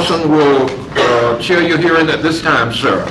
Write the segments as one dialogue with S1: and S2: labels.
S1: Dawson will chair your hearing at this time, sir.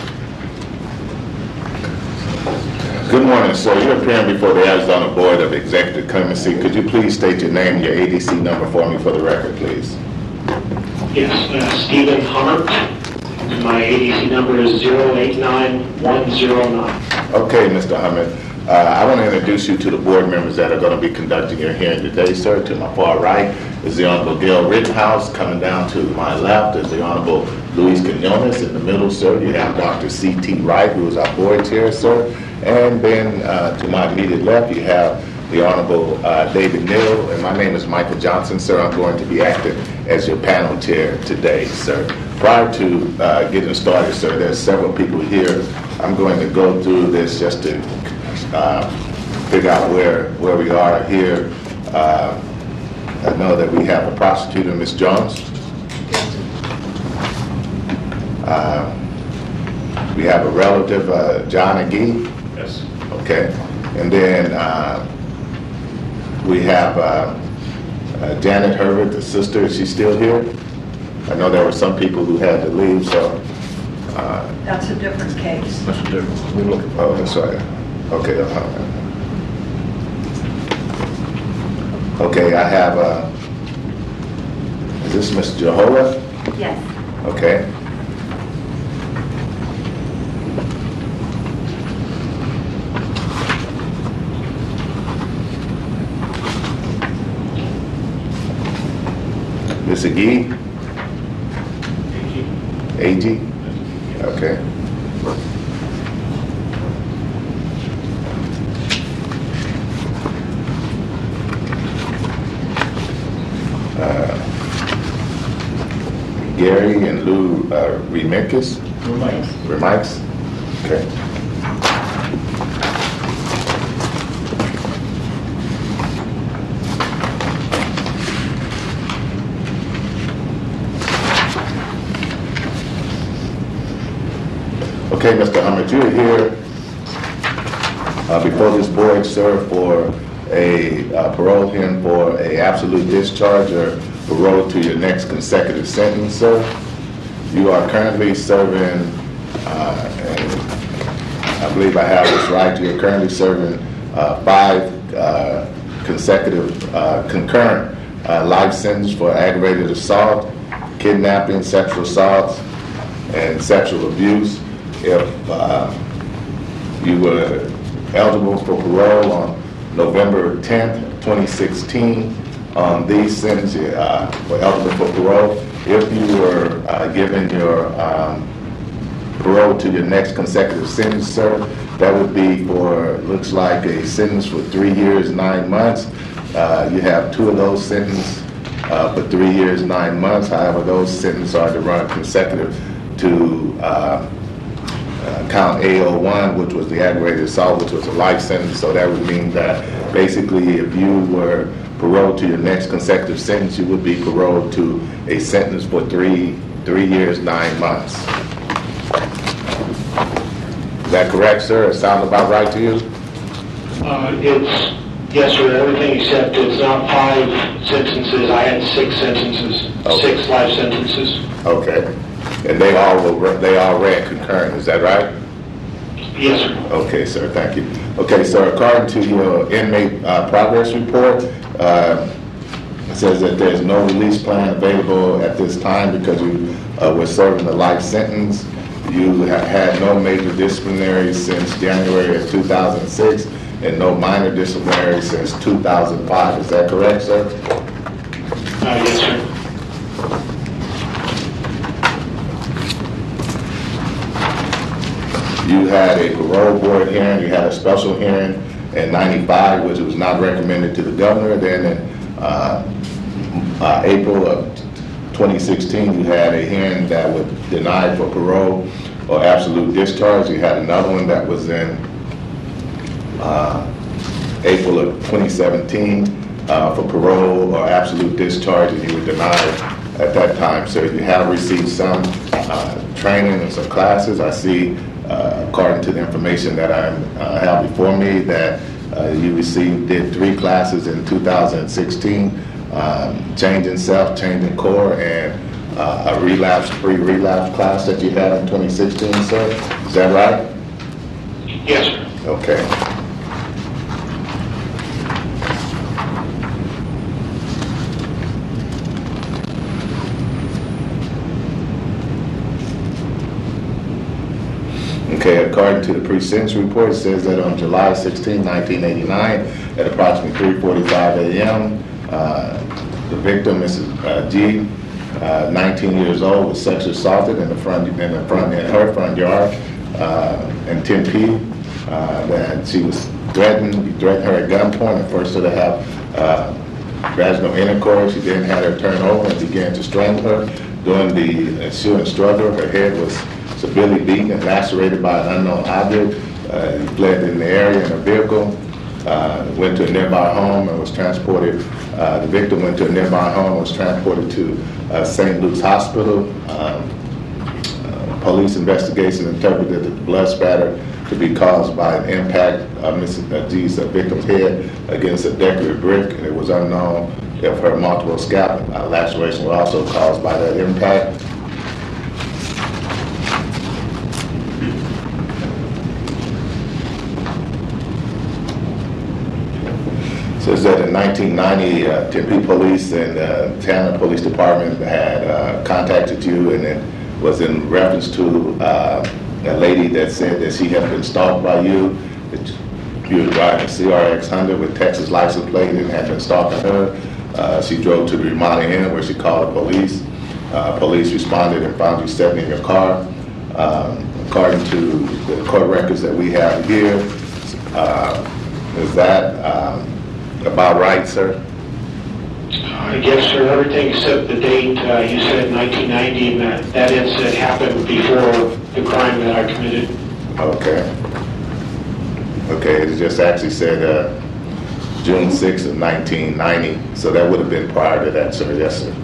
S2: Good morning, sir. You're appearing before the Arizona Board of Executive Clemency. Could you please state your name and your ADC number for me for the record, please?
S3: Yes, Stephen Hummer. My ADC number is 089109.
S2: Okay, Mr. Hummer. I want to introduce you to the board members that are going to be conducting your hearing today, sir. To my far right is the Honorable Gail Rittenhouse. Coming down to my left is the Honorable Luis Quinones. In the middle, sir, you have Dr. C.T. Wright, who is our board chair, sir. And then to my immediate left, you have the Honorable David Neal. And my name is Michael Johnson, sir. I'm going to be acting as your panel chair today, sir. Prior to getting started, sir, there's several people here. I'm going to go through this just to figure out where we are here. I know that we have a prosecutor, Ms. Jones. We have a relative, John Agee.
S3: Yes.
S2: Okay. And then we have Janet Herbert, the sister. Is she still here? I know there were some people who had to leave, so.
S4: That's a different case.
S1: That's different. We're looking.
S2: Oh, that's right. Okay. Okay, I have, is this Ms. Jehovah?
S4: Yes.
S2: Okay. Ms. Agee? AG? Okay. Gary and Lou Remikis? Remikes? Okay. Okay, Mr. Hummer, you're here before this board, sir, for a parole hearing for a absolute discharge or parole to your next consecutive sentence, sir. You are currently serving, and I believe I have this right, you're currently serving 5 consecutive concurrent life sentences for aggravated assault, kidnapping, sexual assault, and sexual abuse. If you were eligible for parole on November 10th, 2016, on these sentences, were eligible for parole. If you were given your parole to your next consecutive sentence, sir, that would be for, looks like a sentence for 3 years, 9 months. You have 2 of those sentences for 3 years, 9 months. However, those sentences are to run consecutive to count A01, which was the aggravated assault, which was a life sentence. So that would mean that basically if you were paroled to your next consecutive sentence, you would be paroled to a sentence for 3 years, 9 months. Is that correct, sir? It sounds about right to you?
S3: It's, yes, sir, everything except it's not 5 sentences. I had 6 sentences,
S2: Okay.
S3: 6 life sentences.
S2: Okay. And they all ran concurrent, is that right?
S3: Yes, sir.
S2: Okay, sir, thank you. Okay, sir, according to your inmate progress report, it says that there's no release plan available at this time because you were serving a life sentence. You have had no major disciplinary since January of 2006 and no minor disciplinary since 2005. Is that correct, sir?
S3: Yes, sir.
S2: You had a parole board hearing, you had a special hearing in '95, which was not recommended to the governor. Then in April of 2016, you had a hearing that was denied for parole or absolute discharge. You had another one that was in April of 2017 for parole or absolute discharge, and you were denied at that time. So you have received some training and some classes. I see, according to the information that I have before me, that you did 3 classes in 2016, Changing Self, Changing Core, and a pre-relapse class that you had in 2016, sir. Is that right?
S3: Yes, sir.
S2: Okay. Okay, according to the pre-sentence report, it says that on July 16, 1989, at approximately 3:45 a.m., the victim, Mrs. G, 19 years old, was sexually assaulted in her front yard in Tempe. That she was threatened her at gunpoint and forced her to have vaginal intercourse. She then had her turn over and began to strangle her. During the ensuing struggle, her head was severely beaten and lacerated by an unknown object. He fled in the area in a vehicle, went to a nearby home and was transported. The victim went to a nearby home and was transported to St. Luke's Hospital. Police investigation interpreted the blood spatter to be caused by an impact of Mrs. G's victim's head against a decorative brick. It was unknown if her multiple scalp laceration was also caused by that impact. Says that in 1990, Tempe Police and Tanner Police Department had contacted you, and it was in reference to a lady that said that she had been stalked by you. That you were driving a CRX Honda with Texas license plate and had been stalking her. She drove to the Ramada Inn where she called the police. Police responded and found you sitting in your car. According to the court records that we have here, is that about right, sir?
S3: Yes, sir. Everything except the date. You said 1990, and that incident happened before the crime that I committed.
S2: Okay. Okay, it just actually said June 6th of 1990, so that would have been prior to that, sir. Yes, sir.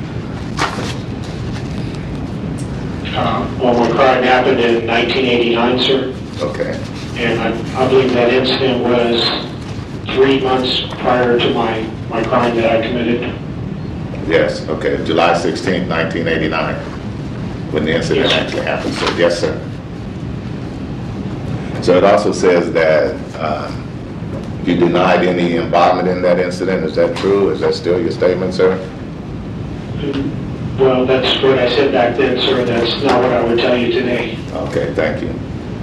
S3: Well, my crime happened in 1989, sir.
S2: Okay.
S3: And I believe that incident was 3 months prior to my crime that I committed.
S2: Yes, okay. July 16th, 1989, when the incident actually happened. So, yes, sir. So it also says that you denied any involvement in that incident. Is that true? Is that still your statement, sir?
S3: Well, that's what I said back then, sir. That's not what I would tell you today.
S2: Okay, thank you.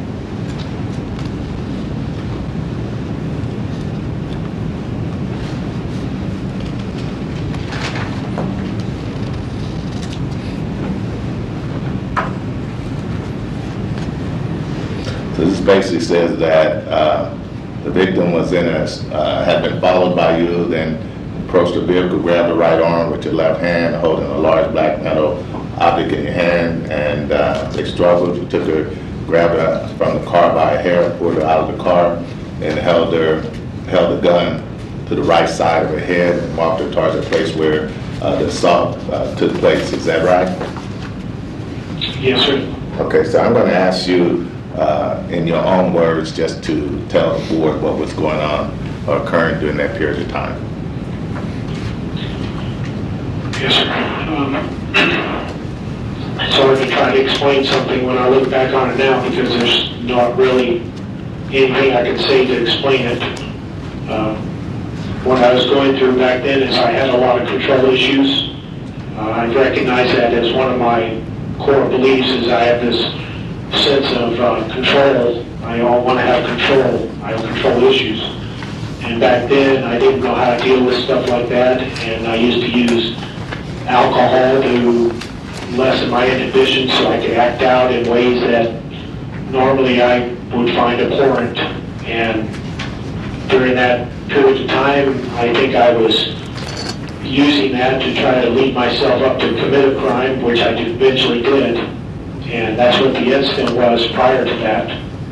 S2: So this basically says that the victim was had been followed by you, then approached the vehicle, grabbed the right arm with your left hand, holding a large black metal object in your hand, and they struggled. You took her, grabbed her from the car by a hair, pulled her out of the car, and held the gun to the right side of her head and walked her towards the place where the assault took place. Is that right?
S3: Yes, sir.
S2: Okay, so I'm going to ask you in your own words just to tell the board what was going on or occurring during that period of time.
S3: Yes, sir. It's hard to try to explain something when I look back on it now because there's not really anything I can say to explain it. What I was going through back then is I had a lot of control issues. I recognize that as one of my core beliefs is I have this sense of control. I want to have control. I have control issues. And back then, I didn't know how to deal with stuff like that, and I used to use alcohol to lessen my inhibitions so I could act out in ways that normally I would find abhorrent. And during that period of time, I think I was using that to try to lead myself up to commit a crime, which I eventually did. And that's what the incident was prior to that.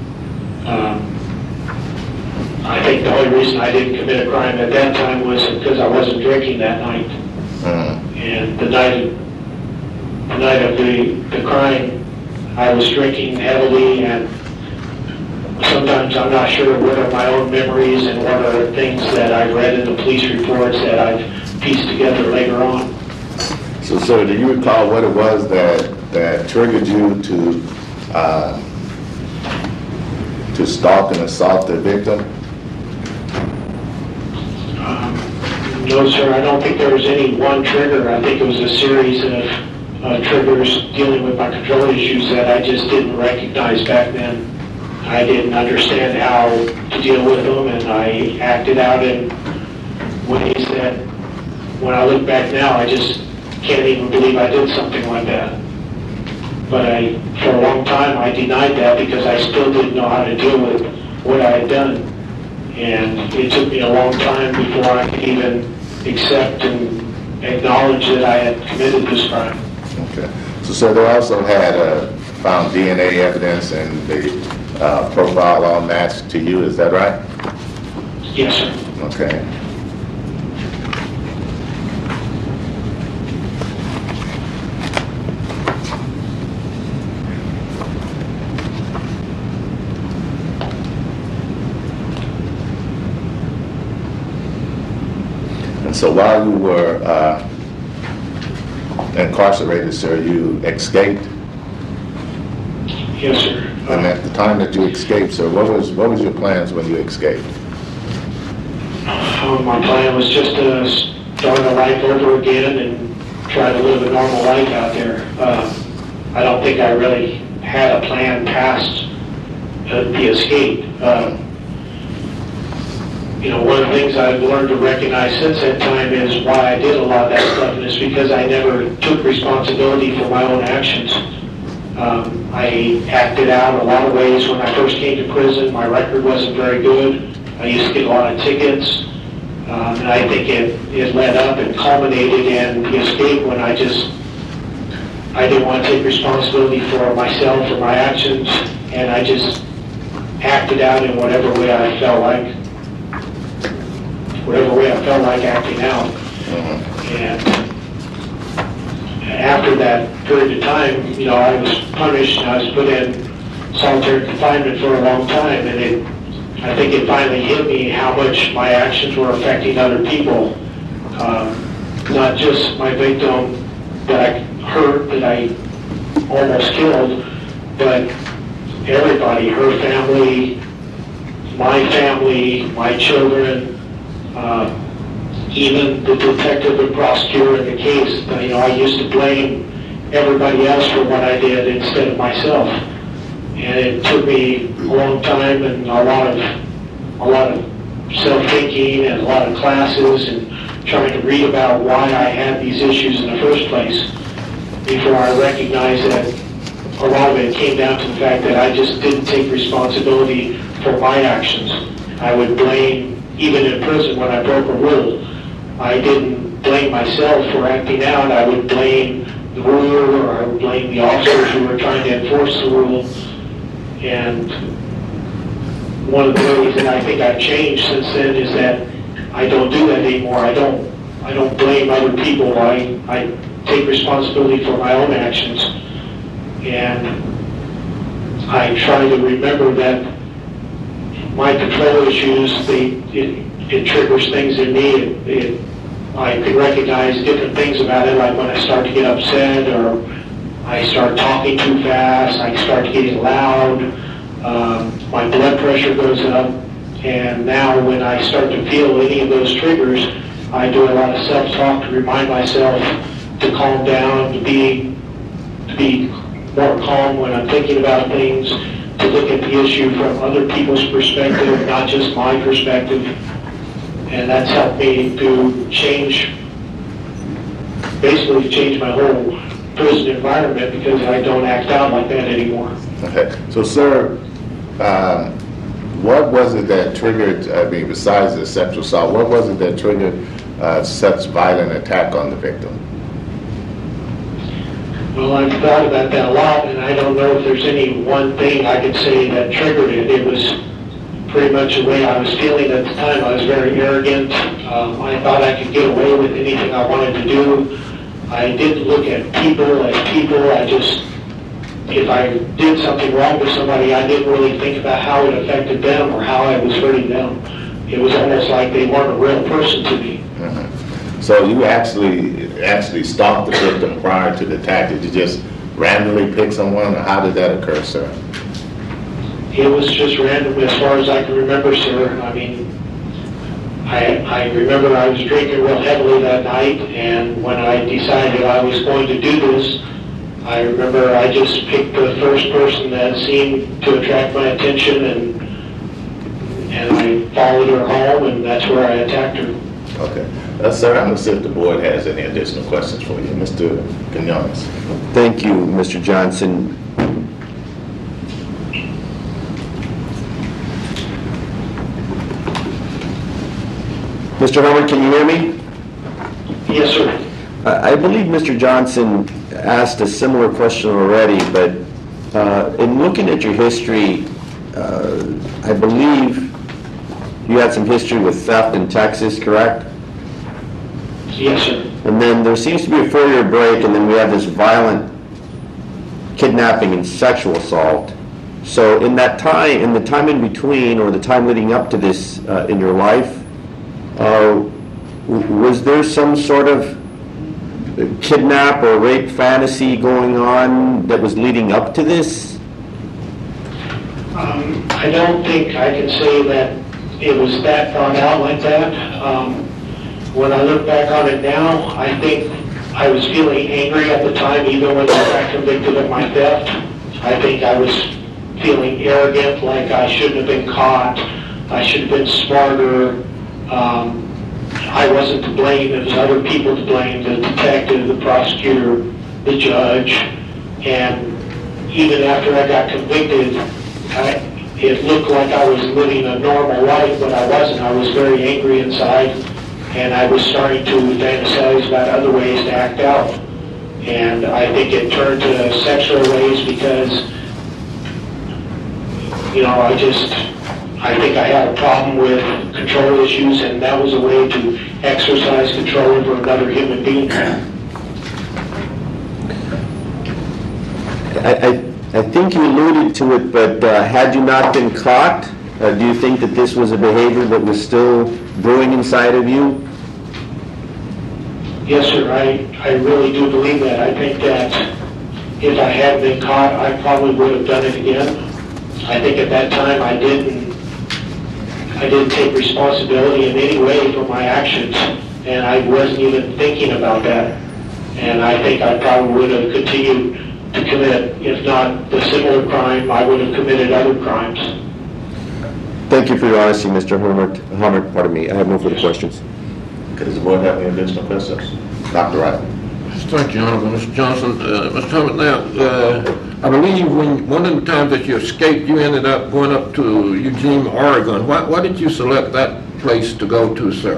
S3: I think the only reason I didn't commit a crime at that time was because I wasn't drinking that night. And the night of the crime, I was drinking heavily, and sometimes I'm not sure what are my own memories and what are things that I've read in the police reports that I've pieced together later on.
S2: So So, sir, do you recall what it was that triggered you to stalk and assault the victim?
S3: No, sir, I don't think there was any one trigger. I think it was a series of triggers dealing with my control issues that I just didn't recognize back then. I didn't understand how to deal with them, and I acted out in ways that, when I look back now, I just can't even believe I did something like that. But for a long time, I denied that because I still didn't know how to deal with what I had done. And it took me a long time before I could even accept and acknowledge that I had committed this crime.
S2: Okay. So, sir, they also had found DNA evidence, and the profile all matched to you. Is that right?
S3: Yes, sir.
S2: Okay. And so while you were incarcerated, sir, you escaped?
S3: Yes, sir.
S2: And at the time that you escaped, sir, what was your plans when you escaped?
S3: My plan was just to start a life over again and try to live a normal life out there. I don't think I really had a plan past the escape. One of the things I've learned to recognize since that time is why I did a lot of that stuff, and it's because I never took responsibility for my own actions. I acted out a lot of ways when I first came to prison. My record wasn't very good. I used to get a lot of tickets. And I think it led up and culminated in the escape when I didn't want to take responsibility for myself or my actions, and I just acted out in whatever way I felt like acting out. And after that period of time, I was punished and I was put in solitary confinement for a long time, and I think it finally hit me how much my actions were affecting other people. Not just my victim that I hurt, that I almost killed, but everybody, her family, my children, even the detective and prosecutor in the case. I used to blame everybody else for what I did instead of myself. And it took me a long time and a lot of self-thinking and a lot of classes and trying to read about why I had these issues in the first place before I recognized that a lot of it came down to the fact that I just didn't take responsibility for my actions. I would blame, even in prison when I broke a rule, I didn't blame myself for acting out. I would blame the ruler, or I would blame the officers who were trying to enforce the rule. And one of the ways that I think I've changed since then is that I don't do that anymore. I don't blame other people. I take responsibility for my own actions. And I try to remember that my control issues, it triggers things in me. I can recognize different things about it, like when I start to get upset, or I start talking too fast, I start getting loud, my blood pressure goes up, and now when I start to feel any of those triggers, I do a lot of self-talk to remind myself to calm down, to be more calm when I'm thinking about things, to look at the issue from other people's perspective, not just my perspective. And that's helped me to basically change my whole prison environment, because I don't act out like that anymore.
S2: Okay. So, sir, what was it that triggered, besides the sexual assault, what was it that triggered such violent attack on the victim?
S3: Well, I've thought about that a lot, and I don't know if there's any one thing I could say that triggered it. It was pretty much the way I was feeling at the time. I was very arrogant. I thought I could get away with anything I wanted to do. I didn't look at people as people. If I did something wrong with somebody, I didn't really think about how it affected them or how I was hurting them. It was almost like they weren't a real person to me.
S2: So you actually stalked the victim prior to the attack. Did you just randomly pick someone, or how did that occur, sir?
S3: It was just random as far as I can remember, sir. I mean, I remember I was drinking real heavily that night, and when I decided I was going to do this, I remember I just picked the first person that seemed to attract my attention, and I followed her home, and that's where I attacked her.
S2: Okay. Sir, I'm going to see if the board has any additional questions for you. Mr. Quinones.
S5: Thank you, Mr. Johnson. Mr. Homer, can you hear me?
S3: Yes, sir.
S5: I believe Mr. Johnson asked a similar question already, but in looking at your history, I believe you had some history with theft in Texas, correct?
S3: Yes, sir.
S5: And then there seems to be a 4-year break, and then we have this violent kidnapping and sexual assault. So in that time, in the time in between, or the time leading up to this in your life, was there some sort of kidnap or rape fantasy going on that was leading up to this?
S3: I don't think I can say that it was that thought out like that. When I look back on it now, I think I was feeling angry at the time, even when I got convicted of my theft. I think I was feeling arrogant, like I shouldn't have been caught. I should have been smarter. I wasn't to blame. It was other people to blame, the detective, the prosecutor, the judge. And even after I got convicted, it looked like I was living a normal life, but I wasn't. I was very angry inside, and I was starting to fantasize about other ways to act out. And I think it turned to sexual ways because, I think I had a problem with control issues, and that was a way to exercise control over another human being.
S5: I think you alluded to it, but had you not been caught, do you think that this was a behavior that was still brewing inside of you?
S3: Yes, sir. I really do believe that. I think that if I had been caught, I probably would have done it again. I think at that time I didn't take responsibility in any way for my actions, and I wasn't even thinking about that. And I think I probably would have continued to commit, if not the similar crime, I would have committed other crimes.
S5: Thank you for your honesty, Mr. Hummer. Pardon me. I have no further questions.
S2: Okay, does the board have any additional questions? Dr. Wright.
S1: Thank you, Honorable Mr. Johnson. Mr. Hubbard, now, I believe when one of the times that you escaped, you ended up going up to Eugene, Oregon. Why did you select that place to go to, sir?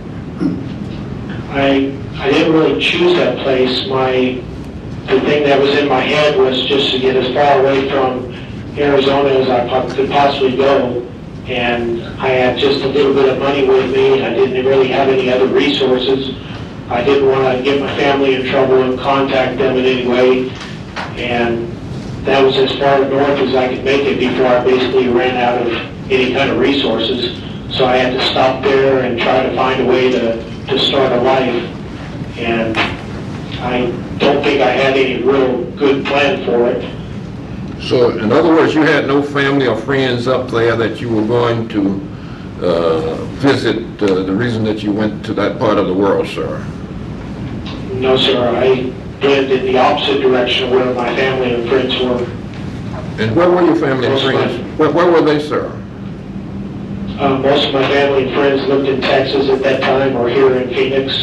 S3: I didn't really choose that place. The thing that was in my head was just to get as far away from Arizona as I could possibly go. And I had just a little bit of money with me. I didn't really have any other resources. I didn't want to get my family in trouble and contact them in any way. And that was as far north as I could make it before I basically ran out of any kind of resources. So I had to stop there and try to find a way to start a life. And I don't think I had any real good plan for it.
S1: So, in other words, you had no family or friends up there that you were going to visit, the reason that you went to that part of the world, sir?
S3: No, sir. I went in the opposite direction where my family and friends were.
S1: And where were your family and friends? Where were they, sir?
S3: Most of my family and friends lived in Texas at that time, or here in Phoenix.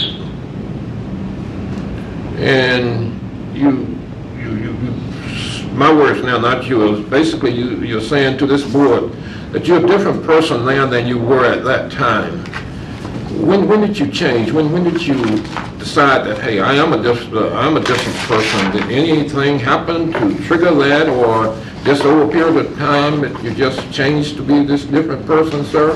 S1: And my words now, not yours, basically you're saying to this board that you're a different person now than you were at that time. When did you change? When did you decide that, hey, I'm a different person? Did anything happen to trigger that, or just over a period of time that you just changed to be this different person, sir?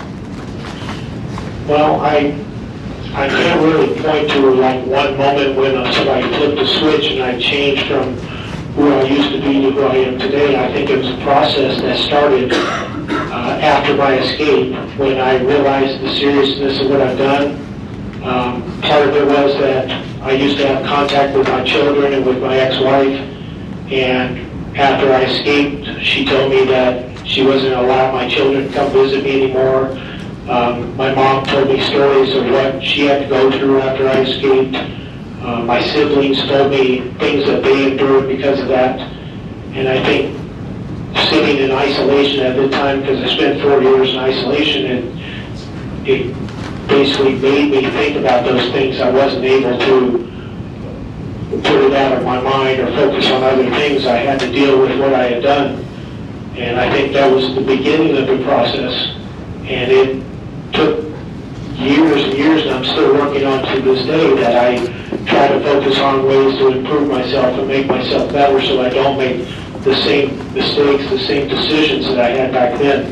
S3: Well, I can't really point to like one moment when somebody flipped a switch and I changed from who I used to be to who I am today. I think it was a process that started after my escape, when I realized the seriousness of what I've done, Part of it was that I used to have contact with my children and with my ex-wife, and after I escaped, she told me that she wasn't going to allow my children to come visit me anymore. My mom told me stories of what she had to go through after I escaped. My siblings told me things that they endured because of that. And I think sitting in isolation at the time, because I spent 4 years in isolation, it basically made me think about those things. I wasn't able to put it out of my mind or focus on other things. I had to deal with what I had done. And I think that was the beginning of the process. And it took years and years, and I'm still working on to this day, that I try to focus on ways to improve myself and make myself better so I don't make the same mistakes, the same decisions that I had back then.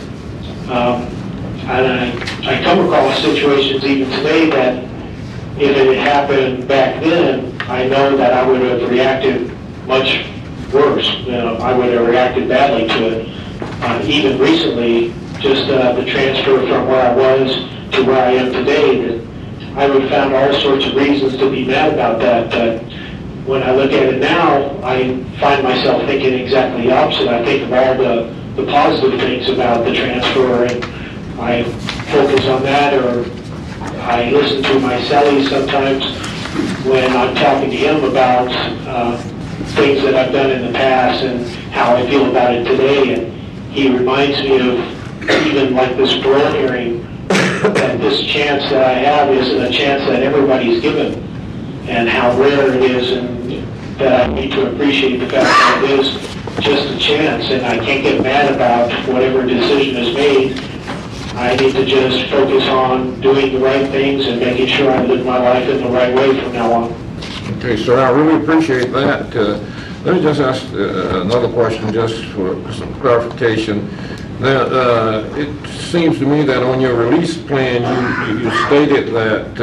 S3: And I come across situations even today that if it had happened back then, I know that I would have reacted much worse. I would have reacted badly to it. Even recently, just the transfer from where I was to where I am today, that I would have found all sorts of reasons to be mad about that. But when I look at it now, I find myself thinking exactly the opposite. I think of all the positive things about the transfer, and I focus on that, or I listen to my cellie sometimes when I'm talking to him about things that I've done in the past and how I feel about it today. And he reminds me of even like this parole hearing, that this chance that I have isn't a chance that everybody's given, and how rare it is, and that I need to appreciate the fact that it is just a chance, and I can't get mad about whatever decision is made. I need to just focus on doing the right things and making sure I live my life in the right way from now on.
S1: Okay, sir, I really appreciate that. Let me just ask another question just for some clarification. Now, it seems to me that on your release plan, you stated that,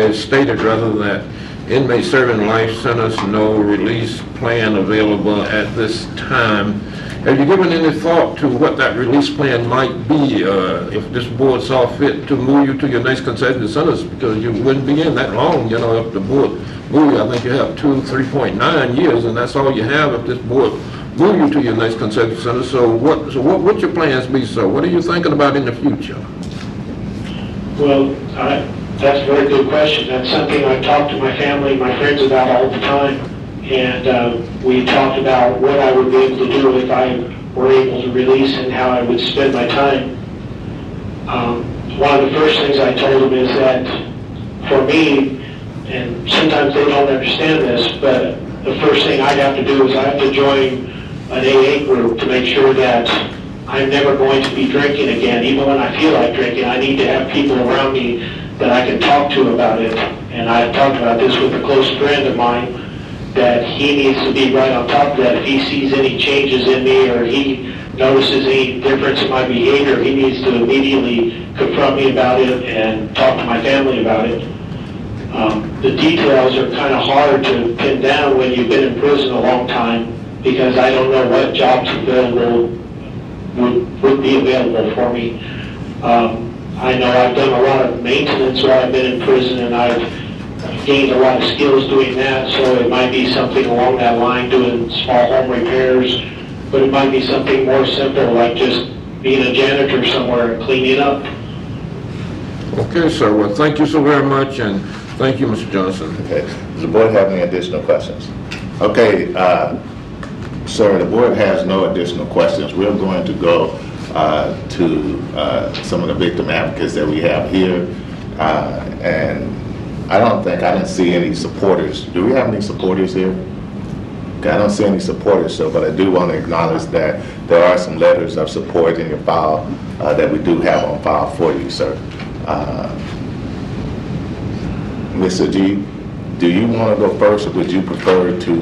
S1: that inmates serving life sentence, no release plan available at this time. Have you given any thought to what that release plan might be if this board saw fit to move you to your next consecutive sentence? Because you wouldn't be in that long, if the board move you. I think you have 3.9 years, and that's all you have if this board move you to your next consecutive sentence. So what would your plans be, sir? What are you thinking about in the future?
S3: Well, that's a very good question. That's something I've talked to my family, my friends about all the time. And we talked about what I would be able to do if I were able to release and how I would spend my time. One of the first things I told them is that for me, and sometimes they don't understand this, but the first thing I'd have to do is I have to join an AA group to make sure that I'm never going to be drinking again. Even when I feel like drinking, I need to have people around me that I can talk to about it. And I've talked about this with a close friend of mine, that he needs to be right on top of that. If he sees any changes in me or he notices any difference in my behavior, he needs to immediately confront me about it and talk to my family about it. The details are kind of hard to pin down when you've been in prison a long time, because I don't know what jobs available would be available for me. I know I've done a lot of maintenance while I've been in prison, and I've gained a lot of skills doing that, so it might be something along that line, doing small home repairs, but it might be something more simple, like just being a janitor somewhere and cleaning up.
S1: Okay, sir. Well, thank you so very much, and thank you, Mr. Johnson.
S2: Okay. Does the board have any additional questions? Okay, sir, the board has no additional questions. We're going to go to some of the victim advocates that we have here, and I didn't see any supporters. Do we have any supporters here? Okay, I don't see any supporters, but I do want to acknowledge that there are some letters of support in your file that we do have on file for you, sir. Mr. G, do you want to go first, or would you prefer to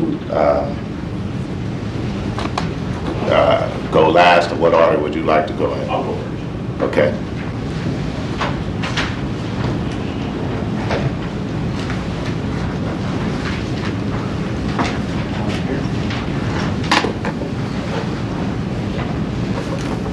S2: go last, or what order would you like to go in?
S3: I'll go first.
S2: Okay.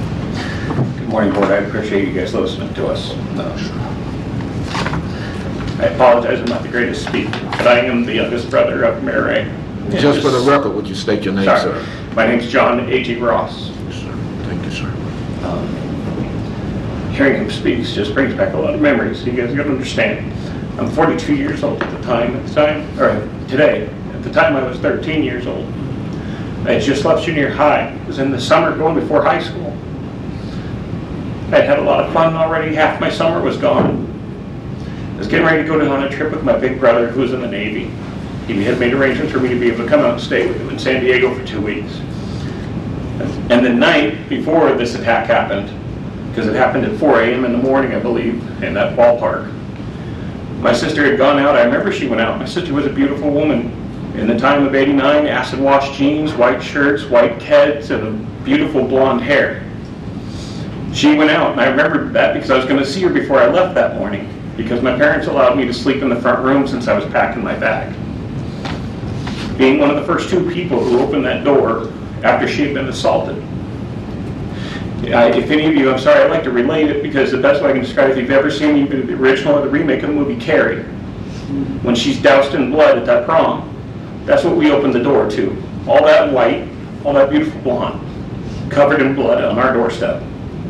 S6: Good morning, Board. I appreciate you guys listening to us. I apologize, I'm not the greatest speaker, but I am the youngest brother of Mayor Ray.
S1: Just for the record, would you state your name,
S6: Sorry.
S1: sir?
S6: My name's John A.G. Ross.
S1: Yes, sir. Thank you, sir.
S6: Hearing him speak just brings back a lot of memories. You guys got to understand. I'm 42 years old at the time, or today. At the time I was 13 years old. I had just left junior high. It was in the summer going before high school. I'd had a lot of fun already. Half my summer was gone. I was getting ready to go on a trip with my big brother who was in the Navy. He had made arrangements for me to be able to come out and stay with him in San Diego for 2 weeks. And the night before this attack happened, because it happened at 4 a.m. in the morning, I believe, in that ballpark, my sister had gone out. I remember she went out. My sister was a beautiful woman. In the time of '89, acid wash jeans, white shirts, white Keds, and a beautiful blonde hair. She went out, and I remembered that because I was going to see her before I left that morning, because my parents allowed me to sleep in the front room since I was packing my bag. Being one of the first 2 people who opened that door after she had been assaulted. If any of you, I'm sorry, I'd like to relate it because the best way I can describe it, if you've ever seen either the original or the remake of the movie Carrie, when she's doused in blood at that prom, that's what we opened the door to. All that white, all that beautiful blonde, covered in blood on our doorstep.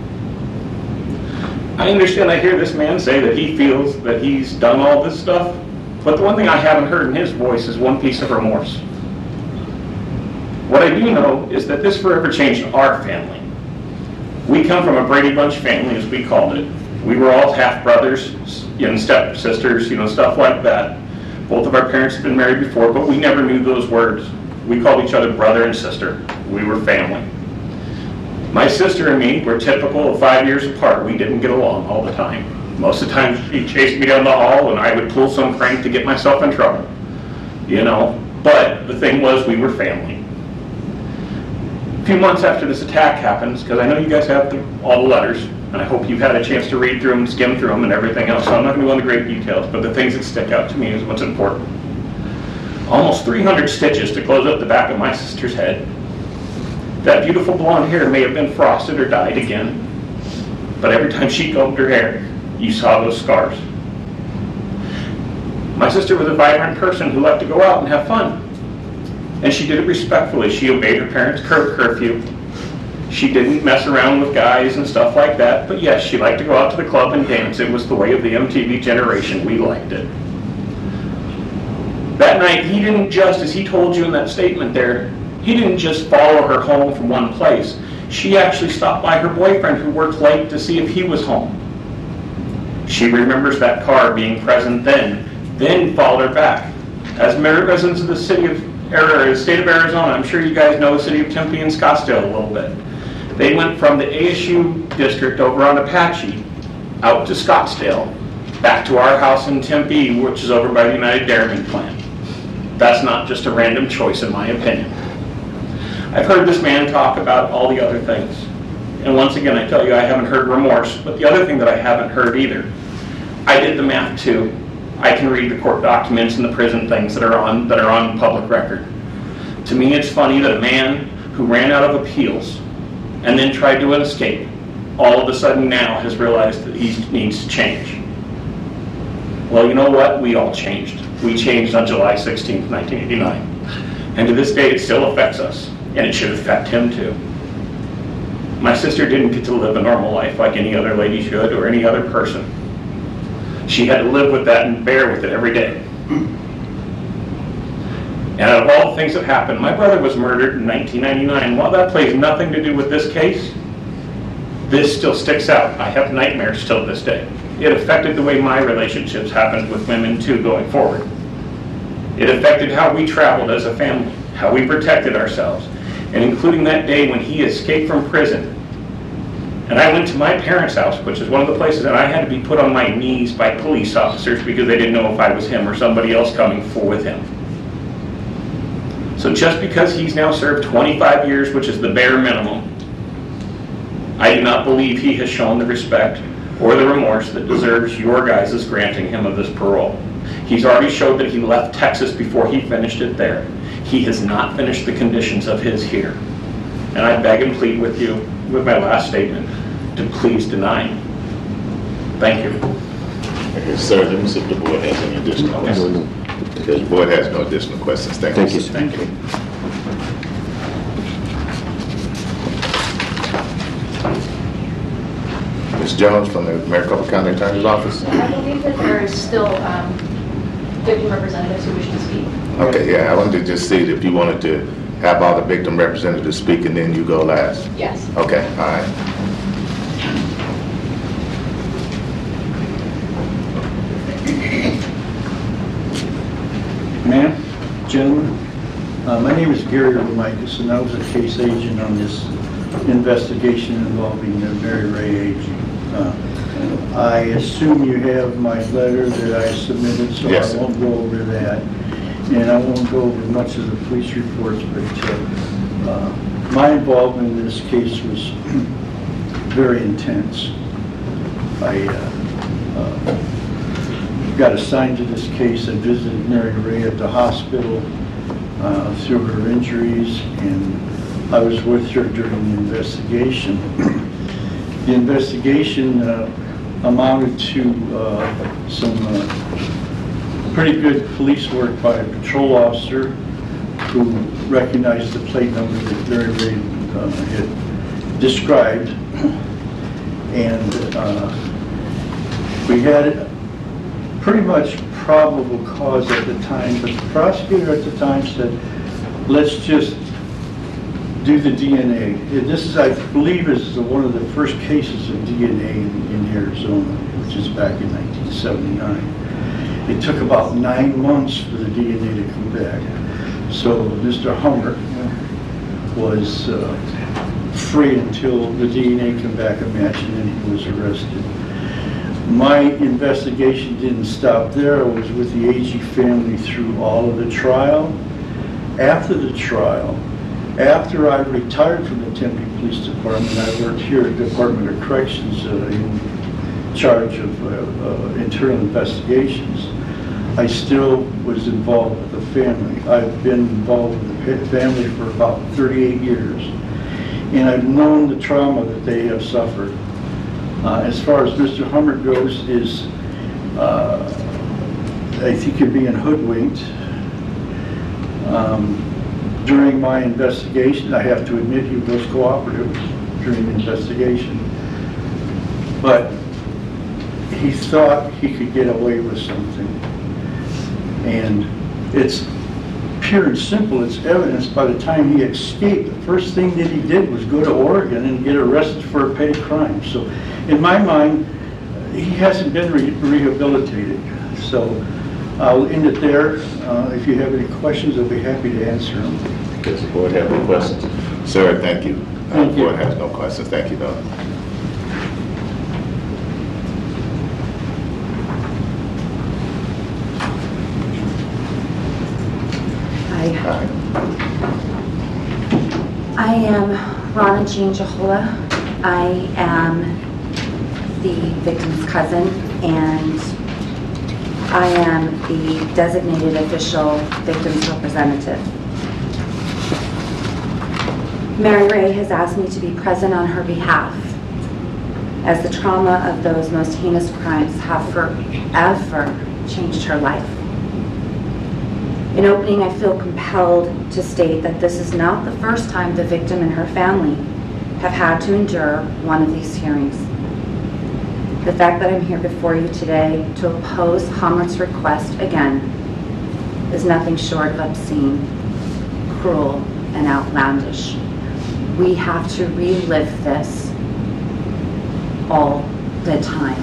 S6: I understand, I hear this man say that he feels that he's done all this stuff, but the one thing I haven't heard in his voice is one piece of remorse. What I do know is that this forever changed our family. We come from a Brady Bunch family, as we called it. We were all half-brothers, step-sisters, stuff like that. Both of our parents had been married before, but we never knew those words. We called each other brother and sister. We were family. My sister and me were typical of 5 years apart. We didn't get along all the time. Most of the time, she chased me down the hall, and I would pull some prank to get myself in trouble. But the thing was, we were family. A few months after this attack happens, because I know you guys have all the letters, and I hope you've had a chance to read through them, skim through them, and everything else, so I'm not going to go into great details, but the things that stick out to me is what's important. Almost 300 stitches to close up the back of my sister's head. That beautiful blonde hair may have been frosted or dyed again, but every time she combed her hair, you saw those scars. My sister was a vibrant person who liked to go out and have fun. And she did it respectfully. She obeyed her parents' curfew. She didn't mess around with guys and stuff like that. But yes, she liked to go out to the club and dance. It was the way of the MTV generation. We liked it. That night, he didn't just, as he told you in that statement there, he didn't just follow her home from one place. She actually stopped by her boyfriend who worked late to see if he was home. She remembers that car being present then followed her back. As residents of the state of Arizona, I'm sure you guys know the city of Tempe and Scottsdale a little bit. They went from the ASU district over on Apache out to Scottsdale, back to our house in Tempe, which is over by the United Dairymen plant. That's not just a random choice, in my opinion. I've heard this man talk about all the other things. And once again, I tell you, I haven't heard remorse. But the other thing that I haven't heard either, I did the math too. I can read the court documents and the prison things that are on public record. To me, it's funny that a man who ran out of appeals and then tried to escape, all of a sudden now has realized that he needs to change. Well, you know what? We all changed. We changed on July 16th, 1989. And to this day, it still affects us. And it should affect him too. My sister didn't get to live a normal life like any other lady should or any other person. She had to live with that and bear with it every day. And out of all the things that happened, my brother was murdered in 1999. While that plays nothing to do with this case, this still sticks out. I have nightmares still to this day. It affected the way my relationships happened with women too going forward. It affected how we traveled as a family, how we protected ourselves, and including that day when he escaped from prison. And I went to my parents' house, which is one of the places that I had to be put on my knees by police officers because they didn't know if I was him or somebody else coming with him. So just because he's now served 25 years, which is the bare minimum, I do not believe he has shown the respect or the remorse that deserves your guys' granting him of this parole. He's already showed that he left Texas before he finished it there. He has not finished the conditions of his here. And I beg and plead with you, with my last statement, to please deny. Thank you.
S2: Okay, sir, let me see if the board has any additional questions. The board has no additional questions. Thank you.
S5: Thank you,
S2: sir.
S5: sir.
S6: Thank you.
S2: Ms. Jones from the Maricopa County Attorney's Office.
S7: I believe that there is still victim representatives who wish to speak.
S2: Okay, yeah, I wanted to just see if you wanted to have all the victim representatives speak and then you go last.
S7: Yes.
S2: Okay, all right.
S8: Ma'am, gentlemen, my name is Gary Romikis, and I was a case agent on this investigation involving Mary Ray Agee. I assume you have my letter that I submitted, so
S2: Yes,
S8: I
S2: sir.
S8: won't go over that. And I won't go over much of the police reports, but my involvement in this case was very intense. I got assigned to this case. I visited Mary Ray at the hospital through her injuries, and I was with her during the investigation. The investigation amounted to some pretty good police work by a patrol officer who recognized the plate number that Mary Ray had described. And we had pretty much probable cause at the time, but the prosecutor at the time said, let's just do the DNA. And this is, I believe, is one of the first cases of DNA in Arizona, which is back in 1979. It took about 9 months for the DNA to come back. So Mr. Hummer was free until the DNA came back a match, and then he was arrested. My investigation didn't stop there. I was with the Agee family through all of the trial. After the trial, after I retired from the Tempe Police Department, I worked here at the Department of Corrections in charge of internal investigations. I still was involved with the family. I've been involved with the family for about 38 years, and I've known the trauma that they have suffered. As far as Mr. Hummer goes, I think you're being hoodwinked. During my investigation, I have to admit he was cooperative during the investigation, but he thought he could get away with something. And it's pure and simple. It's evidenced by the time he escaped. The first thing that he did was go to Oregon and get arrested for a petty crime. So in my mind, he hasn't been rehabilitated. So I'll end it there. If you have any questions, I'll be happy to answer them.
S2: Does the board have any questions? Sir, thank you.
S8: Thank
S2: The
S8: you.
S2: board has no questions. Thank you, though.
S9: Hi. I am Ronna Jean Jahola. I am the victim's cousin, and I am the designated official victim's representative. Mary Ray has asked me to be present on her behalf, as the trauma of those most heinous crimes have forever changed her life. In opening, I feel compelled to state that this is not the first time the victim and her family have had to endure one of these hearings. The fact that I'm here before you today to oppose Hummer's request again is nothing short of obscene, cruel, and outlandish. We have to relive this all the time.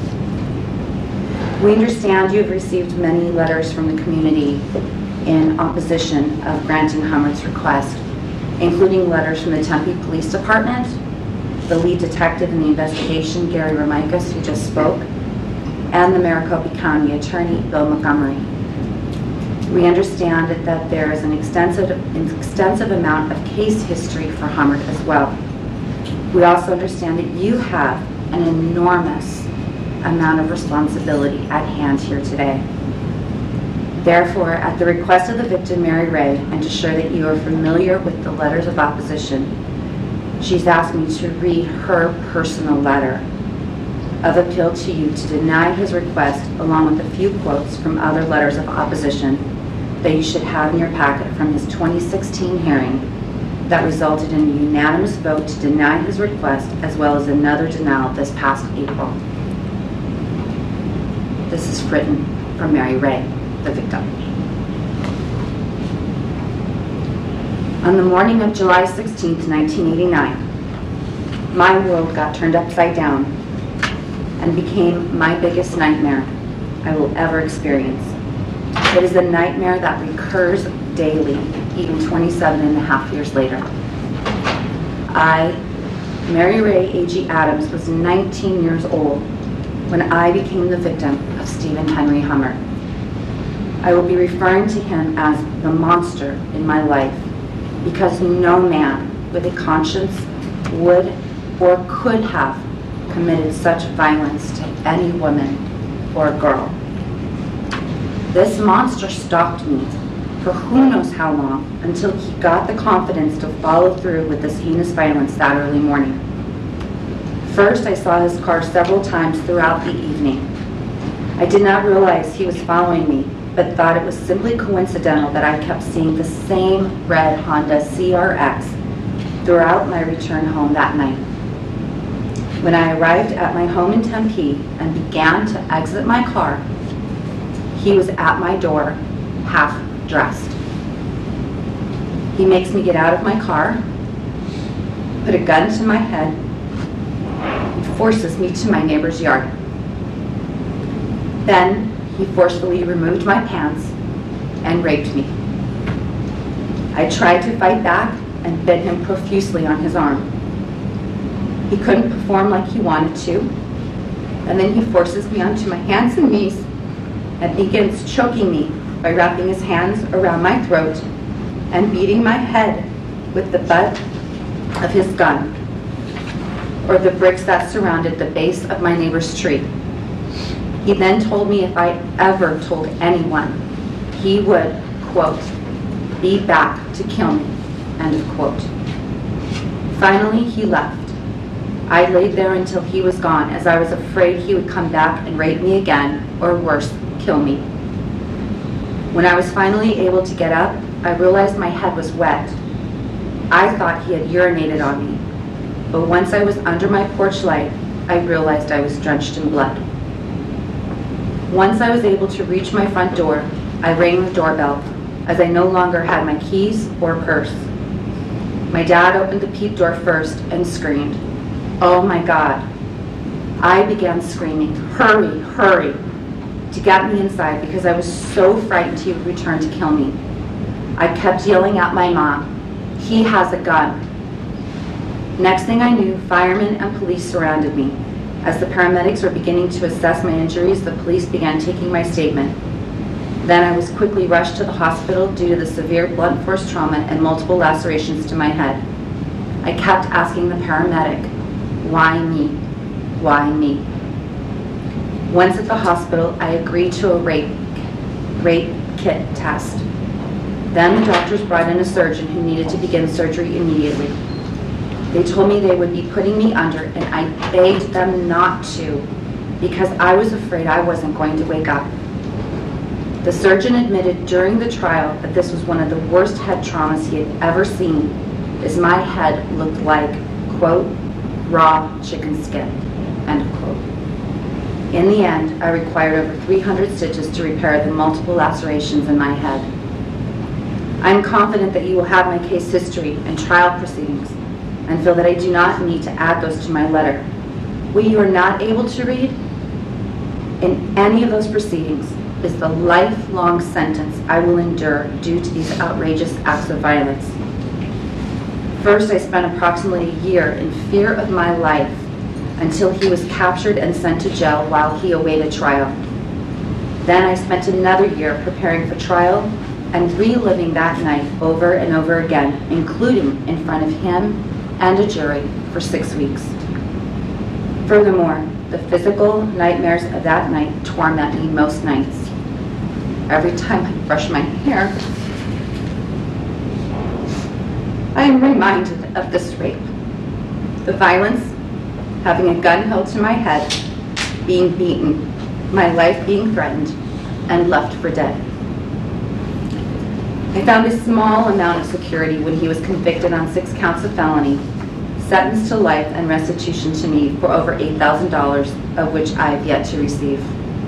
S9: We understand you have received many letters from the community in opposition of granting Hummer's request, including letters from the Tempe Police Department, the lead detective in the investigation, Gary Romikis, who just spoke, and the Maricopa County Attorney, Bill Montgomery. We understand that there is an extensive amount of case history for Hummer as well. We also understand that you have an enormous amount of responsibility at hand here today. Therefore, at the request of the victim, Mary Ray, and to show that you are familiar with the letters of opposition, she's asked me to read her personal letter of appeal to you to deny his request, along with a few quotes from other letters of opposition that you should have in your packet from his 2016 hearing that resulted in a unanimous vote to deny his request, as well as another denial this past April. This is written from Mary Ray, the victim. On the morning of July 16, 1989, my world got turned upside down and became my biggest nightmare I will ever experience. It is a nightmare that recurs daily, even 27 and a half years later. I, Mary Ray A.G. Adams, was 19 years old when I became the victim of Stephen Henry Hummer. I will be referring to him as the monster in my life because no man with a conscience would or could have committed such violence to any woman or girl. This monster stalked me for who knows how long until he got the confidence to follow through with this heinous violence that early morning. First, I saw his car several times throughout the evening. I did not realize he was following me, but thought it was simply coincidental that I kept seeing the same red Honda CRX throughout my return home that night. When I arrived at my home in Tempe and began to exit my car, he was at my door, half dressed. He makes me get out of my car, put a gun to my head, and forces me to my neighbor's yard. Then he forcefully removed my pants and raped me. I tried to fight back and bit him profusely on his arm. He couldn't perform like he wanted to, and then he forces me onto my hands and knees and begins choking me by wrapping his hands around my throat and beating my head with the butt of his gun or the bricks that surrounded the base of my neighbor's tree. He then told me if I ever told anyone, he would, quote, be back to kill me, end of quote. Finally, he left. I laid there until he was gone, as I was afraid he would come back and rape me again, or worse, kill me. When I was finally able to get up, I realized my head was wet. I thought he had urinated on me, but once I was under my porch light, I realized I was drenched in blood. Once I was able to reach my front door, I rang the doorbell, as I no longer had my keys or purse. My dad opened the peep door first and screamed, "Oh my God." I began screaming, "Hurry, hurry," to get me inside because I was so frightened he would return to kill me. I kept yelling at my mom, "He has a gun." Next thing I knew, firemen and police surrounded me. As the paramedics were beginning to assess my injuries, the police began taking my statement. Then I was quickly rushed to the hospital due to the severe blunt force trauma and multiple lacerations to my head. I kept asking the paramedic, "Why me? Why me?" Once at the hospital, I agreed to a rape kit test. Then the doctors brought in a surgeon who needed to begin surgery immediately. They told me they would be putting me under, and I begged them not to because I was afraid I wasn't going to wake up. The surgeon admitted during the trial that this was one of the worst head traumas he had ever seen, as my head looked like, quote, raw chicken skin, end of quote. In the end, I required over 300 stitches to repair the multiple lacerations in my head. I am confident that you will have my case history and trial proceedings and feel that I do not need to add those to my letter. What you are not able to read in any of those proceedings is the lifelong sentence I will endure due to these outrageous acts of violence. First, I spent approximately a year in fear of my life until he was captured and sent to jail while he awaited trial. Then I spent another year preparing for trial and reliving that night over and over again, including in front of him and a jury for 6 weeks. Furthermore, the physical nightmares of that night torment me most nights. Every time I brush my hair, I am reminded of this rape. The violence, having a gun held to my head, being beaten, my life being threatened, and left for dead. I found a small amount of security when he was convicted on 6 counts of felony, sentenced to life and restitution to me for over $8,000, of which I have yet to receive.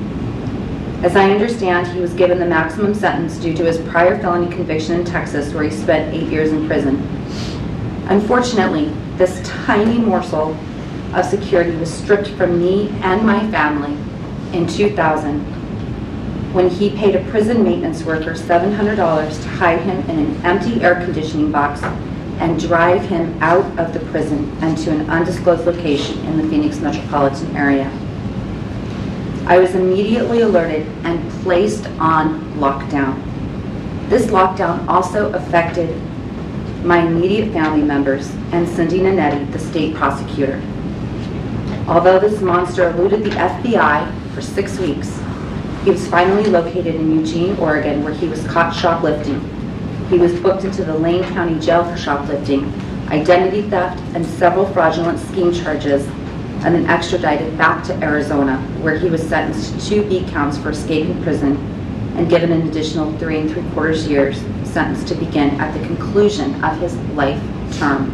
S9: As I understand, he was given the maximum sentence due to his prior felony conviction in Texas, where he spent 8 years in prison. Unfortunately, this tiny morsel of security was stripped from me and my family in 2000, when he paid a prison maintenance worker $700 to hide him in an empty air conditioning box and drive him out of the prison and to an undisclosed location in the Phoenix metropolitan area. I was immediately alerted and placed on lockdown. This lockdown also affected my immediate family members and Cindy Nanetti, the state prosecutor. Although this monster eluded the FBI for 6 weeks, he was finally located in Eugene, Oregon, where he was caught shoplifting. He was booked into the Lane County Jail for shoplifting, identity theft, and several fraudulent scheme charges, and then extradited back to Arizona, where he was sentenced to 2 beat counts for escaping prison and given an additional 3 3/4 years sentence to begin at the conclusion of his life term.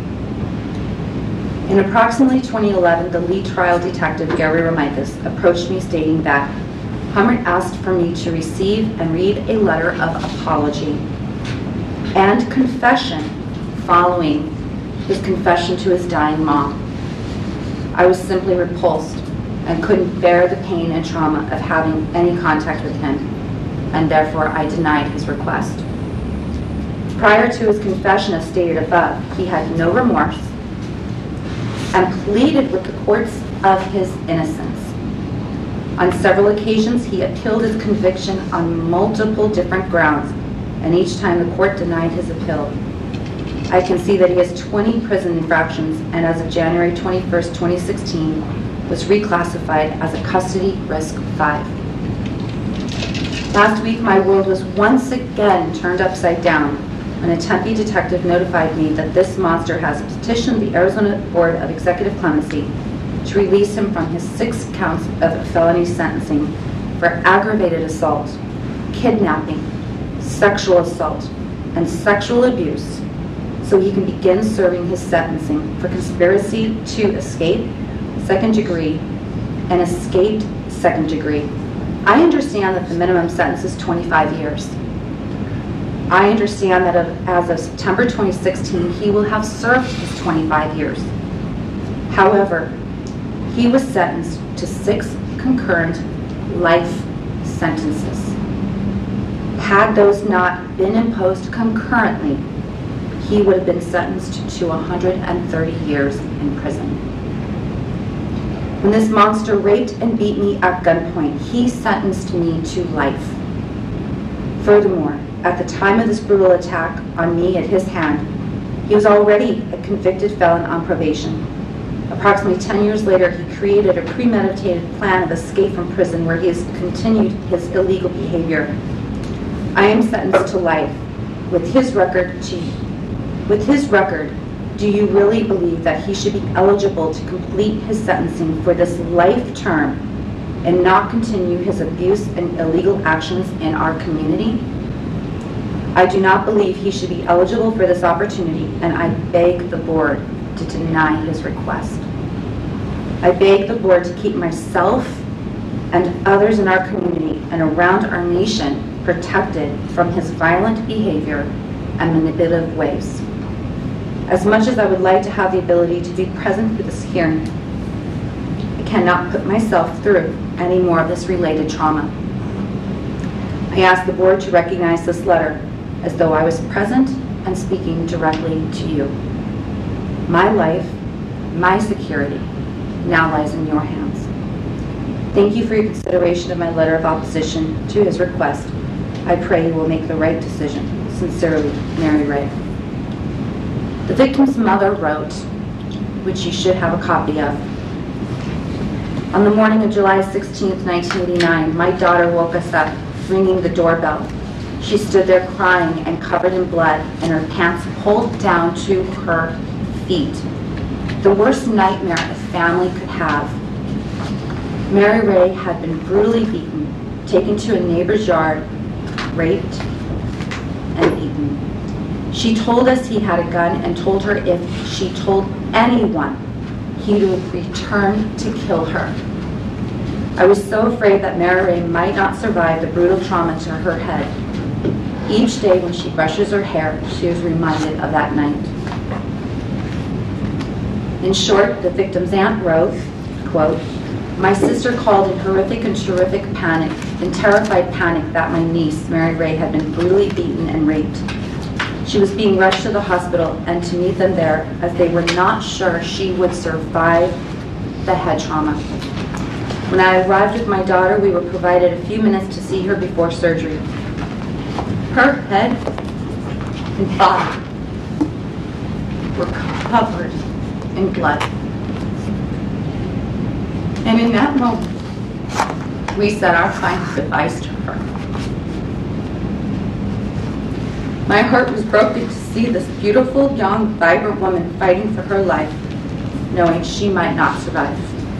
S9: In approximately 2011, the lead trial detective, Gary Romaitis, approached me stating that Hummert asked for me to receive and read a letter of apology and confession following his confession to his dying mom. I was simply repulsed and couldn't bear the pain and trauma of having any contact with him, and therefore I denied his request. Prior to his confession as stated above, he had no remorse and pleaded with the courts of his innocence. On several occasions, he appealed his conviction on multiple different grounds, and each time the court denied his appeal. I can see that he has 20 prison infractions, and as of January 21st, 2016, was reclassified as a custody risk 5. Last week, my world was once again turned upside down when a Tempe detective notified me that this monster has petitioned the Arizona Board of Executive Clemency to release him from his 6 counts of felony sentencing for aggravated assault, kidnapping, sexual assault, and sexual abuse, so he can begin serving his sentencing for conspiracy to escape, second degree, and escaped second degree. I understand that the minimum sentence is 25 years. I understand that as of September 2016, he will have served his 25 years. However, he was sentenced to 6 concurrent life sentences. Had those not been imposed concurrently, he would have been sentenced to 130 years in prison. When this monster raped and beat me at gunpoint, he sentenced me to life. Furthermore, at the time of this brutal attack on me at his hand, he was already a convicted felon on probation. Approximately 10 years later, he created a premeditated plan of escape from prison where he has continued his illegal behavior. I am sentenced to life. With his record, do you really believe that he should be eligible to complete his sentencing for this life term and not continue his abuse and illegal actions in our community? I do not believe he should be eligible for this opportunity, and I beg the board to deny his request. I beg the board to keep myself and others in our community and around our nation protected from his violent behavior and manipulative ways. As much as I would like to have the ability to be present for this hearing, I cannot put myself through any more of this related trauma. I ask the board to recognize this letter as though I was present and speaking directly to you. My life, my security, now lies in your hands. Thank you for your consideration of my letter of opposition to his request. I pray you will make the right decision. Sincerely, Mary Ray. The victim's mother wrote, which you should have a copy of. On the morning of July 16th, 1989, my daughter woke us up, ringing the doorbell. She stood there crying and covered in blood, and her pants pulled down to her feet. The worst nightmare a family could have. Mary Ray had been brutally beaten, taken to a neighbor's yard, raped, and beaten. She told us he had a gun and told her if she told anyone, he would return to kill her. I was so afraid that Mary Ray might not survive the brutal trauma to her head. Each day when she brushes her hair, she is reminded of that night. In short, the victim's aunt wrote, quote, "My sister called in horrific and terrific panic, in terrified panic that my niece, Mary Ray, had been brutally beaten and raped. She was being rushed to the hospital and to meet them there as they were not sure she would survive the head trauma. When I arrived with my daughter, we were provided a few minutes to see her before surgery. Her head and body were covered in blood. And in that moment, we said our final goodbyes to her. My heart was broken to see this beautiful, young, vibrant woman fighting for her life, knowing she might not survive.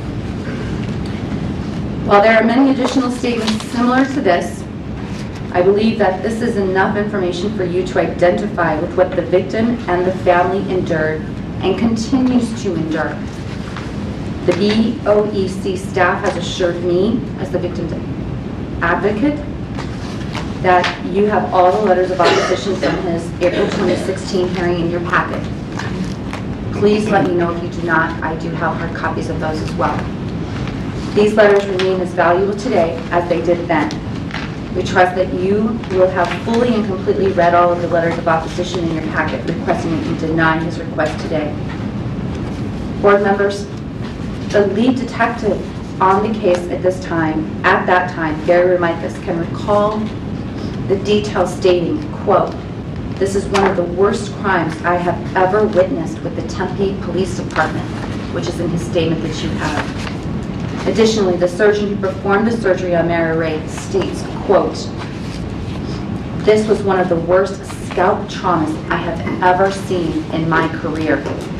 S9: While there are many additional statements similar to this, I believe that this is enough information for you to identify with what the victim and the family endured and continues to endure. The BOEC staff has assured me, as the victim's advocate, that you have all the letters of opposition from his April 2016 hearing in your packet. Please let me know if you do not. I do have hard copies of those as well. These letters remain as valuable today as they did then. We trust that you will have fully and completely read all of the letters of opposition in your packet, requesting that you deny his request today. Board members, the lead detective on the case at that time, Gary Romicus, can recall the details stating, quote, "This is one of the worst crimes I have ever witnessed with the Tempe Police Department," which is in his statement that you have. Additionally, the surgeon who performed the surgery on Mary Ray states, quote, "This was one of the worst scalp traumas I have ever seen in my career."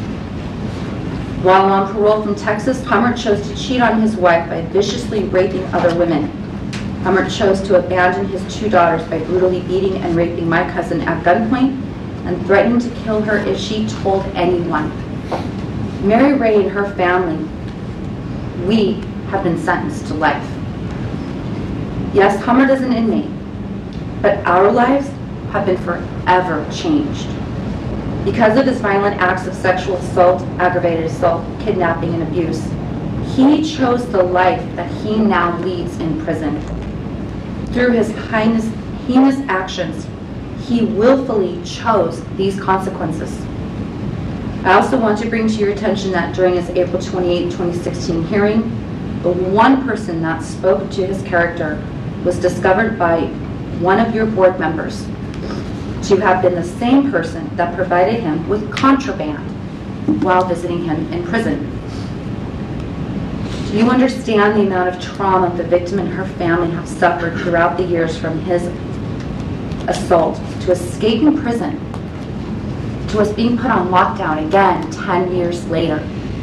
S9: While on parole from Texas, Hummert chose to cheat on his wife by viciously raping other women. Hummert chose to abandon his 2 daughters by brutally beating and raping my cousin at gunpoint and threatening to kill her if she told anyone. Mary Ray and her family, we have been sentenced to life. Yes, Hummert is an inmate, but our lives have been forever changed. Because of his violent acts of sexual assault, aggravated assault, kidnapping, and abuse, he chose the life that he now leads in prison. Through his heinous actions, he willfully chose these consequences. I also want to bring to your attention that during his April 28, 2016 hearing, the one person that spoke to his character was discovered by one of your board members to have been the same person that provided him with contraband while visiting him in prison. Do you understand the amount of trauma the victim and her family have suffered throughout the years from his assault, to escaping prison, to us being put on lockdown again 10 years later?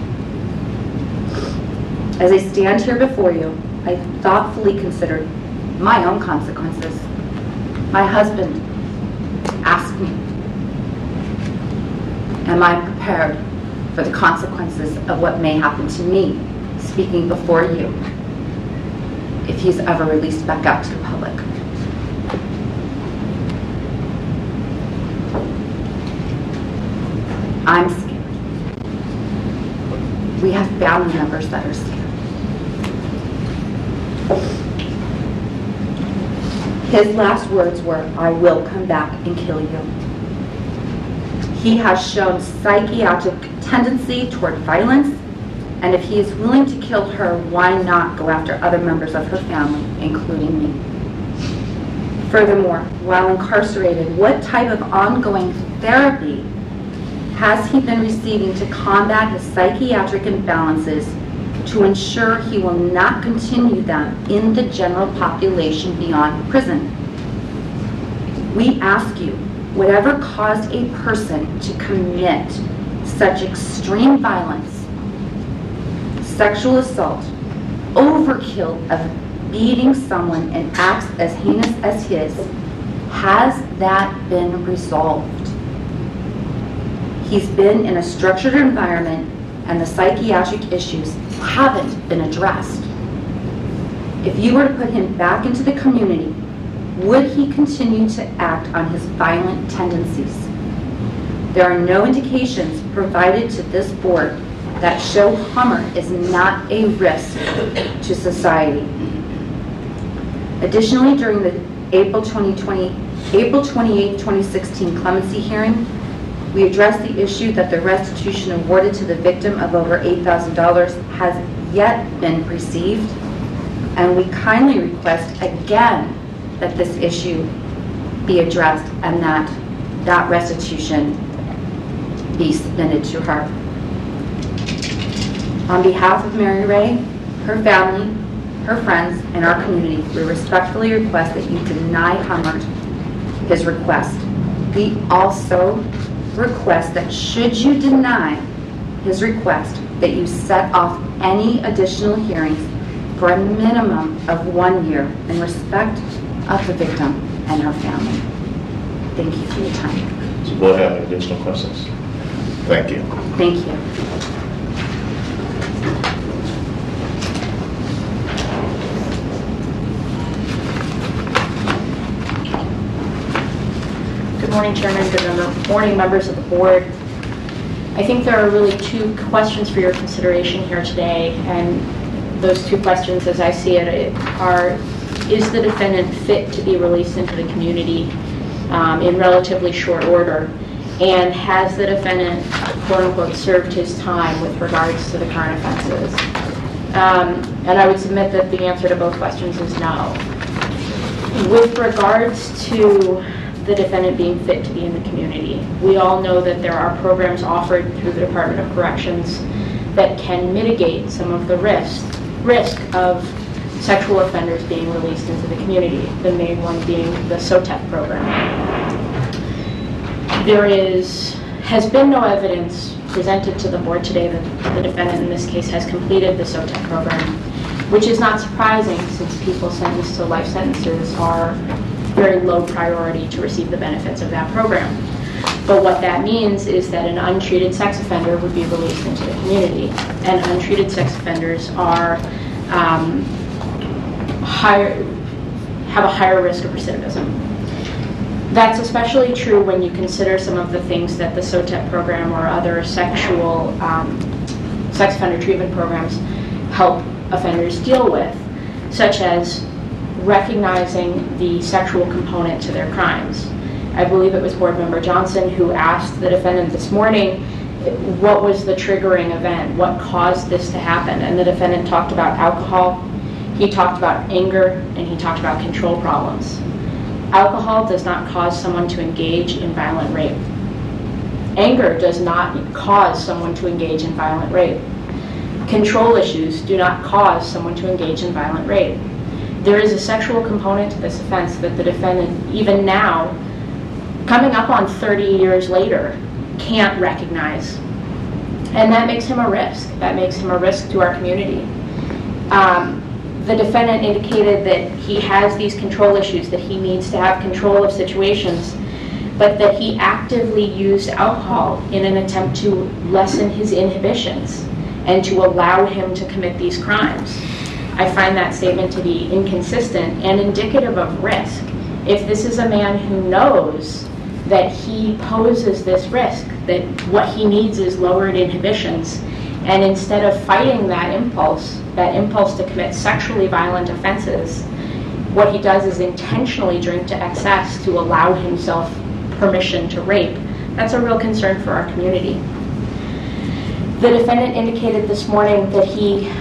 S9: As I stand here before you, I thoughtfully considered my own consequences. My husband asked me, am I prepared for the consequences of what may happen to me, speaking before you, if he's ever released back out to the public? I'm scared. We have family members that are scared. His last words were, "I will come back and kill you." He has shown psychiatric tendency toward violence, and if he is willing to kill her, why not go after other members of her family, including me? Furthermore, while incarcerated, what type of ongoing therapy has he been receiving to combat his psychiatric imbalances to ensure he will not continue them in the general population beyond prison? We ask you, whatever caused a person to commit such extreme violence, sexual assault, overkill of beating someone and acts as heinous as his, has that been resolved? He's been in a structured environment and the psychiatric issues haven't been addressed. If you were to put him back into the community, would he continue to act on his violent tendencies? There are no indications provided to this board that show Hummer is not a risk to society. Additionally, during the April 28, 2016 clemency hearing, we addressed the issue that the restitution awarded to the victim of over $8,000 has yet been received, and we kindly request again that this issue be addressed and that restitution be submitted to her. On behalf of Mary Ray, her family, her friends, and our community, we respectfully request that you deny Hummer his request. We also request that should you deny his request, that you set off any additional hearings for a minimum of 1 year in respect of the victim and her family. Thank you for your time.
S2: Does the board have any additional questions? Thank you.
S9: Thank you.
S7: Good morning, Chairman. Good morning, members of the board. I think there are really two questions for your consideration here today, and those two questions, as I see it, are: is the defendant fit to be released into the community in relatively short order? And has the defendant, quote unquote, served his time with regards to the current offenses? And I would submit that the answer to both questions is no. With regards to the defendant being fit to be in the community, we all know that there are programs offered through the Department of Corrections that can mitigate some of the risk of sexual offenders being released into the community, the main one being the SOTEP program. There has been no evidence presented to the board today that the defendant in this case has completed the SOTEP program, which is not surprising since people sentenced to life sentences are very low priority to receive the benefits of that program. But what that means is that an untreated sex offender would be released into the community, and untreated sex offenders are have a higher risk of recidivism. That's especially true when you consider some of the things that the SOTEP program or other sex offender treatment programs help offenders deal with, such as recognizing the sexual component to their crimes. I believe it was Board Member Johnson who asked the defendant this morning, what was the triggering event? What caused this to happen? And the defendant talked about alcohol, he talked about anger, and he talked about control problems. Alcohol does not cause someone to engage in violent rape. Anger does not cause someone to engage in violent rape. Control issues do not cause someone to engage in violent rape. There is a sexual component to this offense that the defendant, even now, coming up on 30 years later, can't recognize. And that makes him a risk. That makes him a risk to our community. The defendant indicated that he has these control issues, that he needs to have control of situations, but that he actively used alcohol in an attempt to lessen his inhibitions and to allow him to commit these crimes. I find that statement to be inconsistent and indicative of risk. If this is a man who knows that he poses this risk, that what he needs is lowered inhibitions, and instead of fighting that impulse to commit sexually violent offenses, what he does is intentionally drink to excess to allow himself permission to rape, that's a real concern for our community. The defendant indicated this morning that he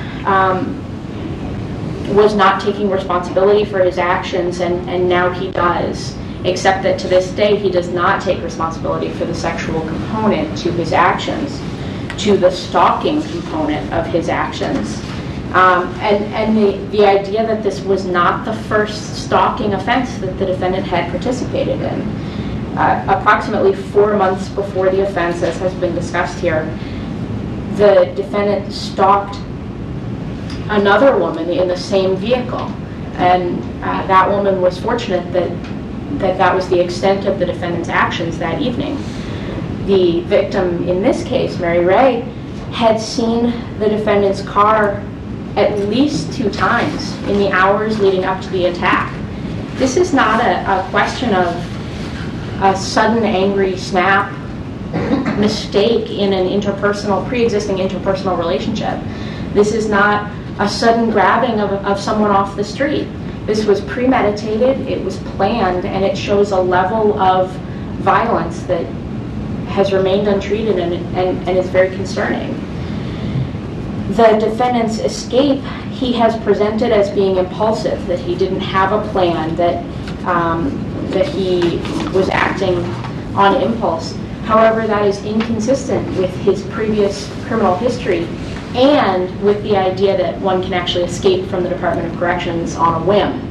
S7: was not taking responsibility for his actions, and now he does, except that to this day he does not take responsibility for the sexual component to his actions, to the stalking component of his actions. And the idea that this was not the first stalking offense that the defendant had participated in. Approximately 4 months before the offense, as has been discussed here, the defendant stalked another woman in the same vehicle. And that woman was fortunate that was the extent of the defendant's actions that evening. The victim in this case, Mary Ray, had seen the defendant's car at least 2 times in the hours leading up to the attack. This is not a question of a sudden angry snap mistake in an pre-existing interpersonal relationship. This is not a sudden grabbing of someone off the street. This was premeditated, it was planned, and it shows a level of violence that has remained untreated and is very concerning. The defendant's escape, he has presented as being impulsive, that he didn't have a plan, that he was acting on impulse. However, that is inconsistent with his previous criminal history and with the idea that one can actually escape from the Department of Corrections on a whim.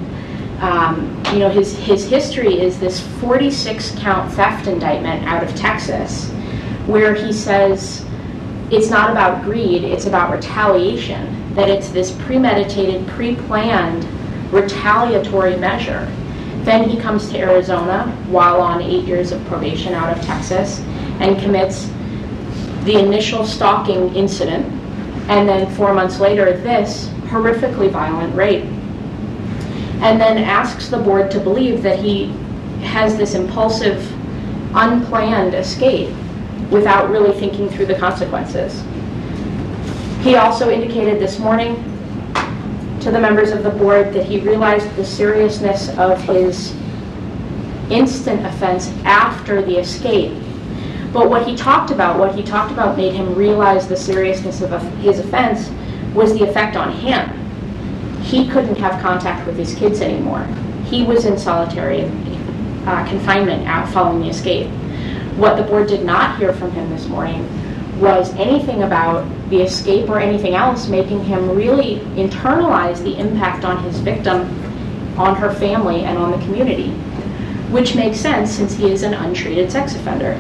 S7: His history is this 46-count theft indictment out of Texas, where he says it's not about greed, it's about retaliation, that it's this premeditated, pre-planned retaliatory measure. Then he comes to Arizona while on 8 years of probation out of Texas and commits the initial stalking incident, and then 4 months later this horrifically violent rape, and then asks the board to believe that he has this impulsive, unplanned escape without really thinking through the consequences. He also indicated this morning to the members of the board that he realized the seriousness of his instant offense after the escape. But what he talked about made him realize the seriousness of his offense was the effect on him. He couldn't have contact with his kids anymore. He was in solitary confinement following the escape. What the board did not hear from him this morning was anything about the escape or anything else making him really internalize the impact on his victim, on her family, and on the community, which makes sense since he is an untreated sex offender.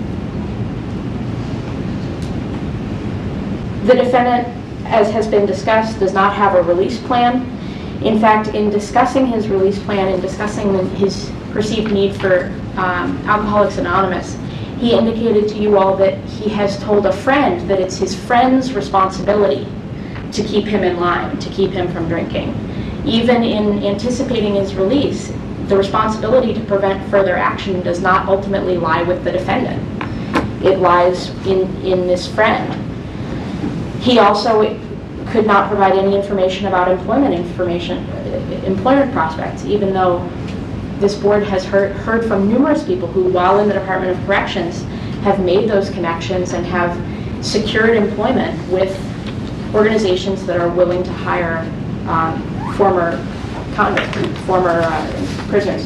S7: The defendant, as has been discussed, does not have a release plan. In fact, in discussing his release plan and discussing his perceived need for Alcoholics Anonymous, he indicated to you all that he has told a friend that it's his friend's responsibility to keep him in line, to keep him from drinking. Even in anticipating his release, the responsibility to prevent further action does not ultimately lie with the defendant. It lies in this friend. He also could not provide any information about employment prospects, even though this board has heard from numerous people who, while in the Department of Corrections, have made those connections and have secured employment with organizations that are willing to hire former prisoners.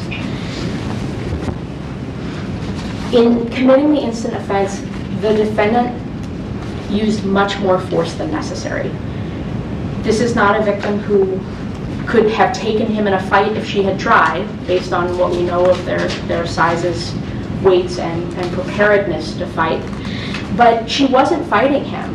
S7: In committing the instant offense, the defendant used much more force than necessary. This is not a victim who could have taken him in a fight if she had tried, based on what we know of their sizes, weights, and preparedness to fight. But she wasn't fighting him.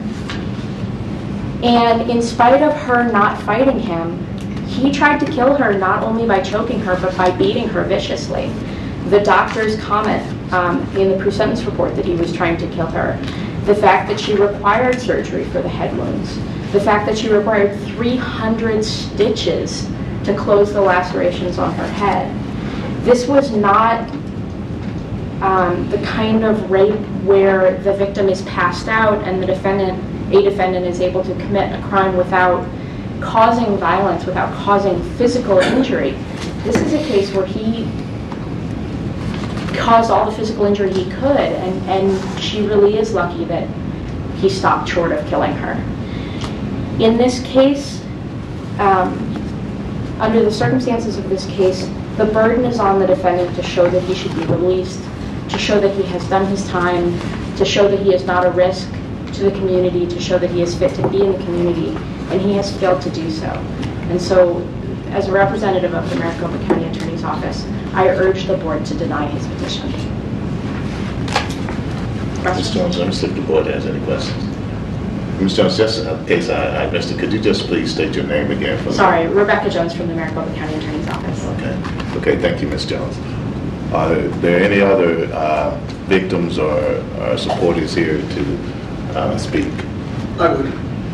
S7: And in spite of her not fighting him, he tried to kill her not only by choking her, but by beating her viciously. The doctor's comment in the pre-sentence report that he was trying to kill her, the fact that she required surgery for the head wounds, the fact that she required 300 stitches to close the lacerations on her head. This was not the kind of rape where the victim is passed out and a defendant is able to commit a crime without causing violence, without causing physical injury. This is a case where he caused all the physical injury he could, and she really is lucky that he stopped short of killing her. In this case, under the circumstances of this case, the burden is on the defendant to show that he should be released, to show that he has done his time, to show that he is not a risk to the community, to show that he is fit to be in the community, and he has failed to do so. And so, as a representative of the Maricopa County Attorney's Office, I urge the board to deny his petition.
S5: Ms. Jones, let me see if the board has any questions.
S2: Ms. Jones, just in case I missed it, could you just please state your name again for me?
S7: Sorry, Rebecca Jones from the Maricopa County Attorney's Office.
S2: Okay, thank you, Ms. Jones. Are there any other victims or supporters here to speak?
S10: I would.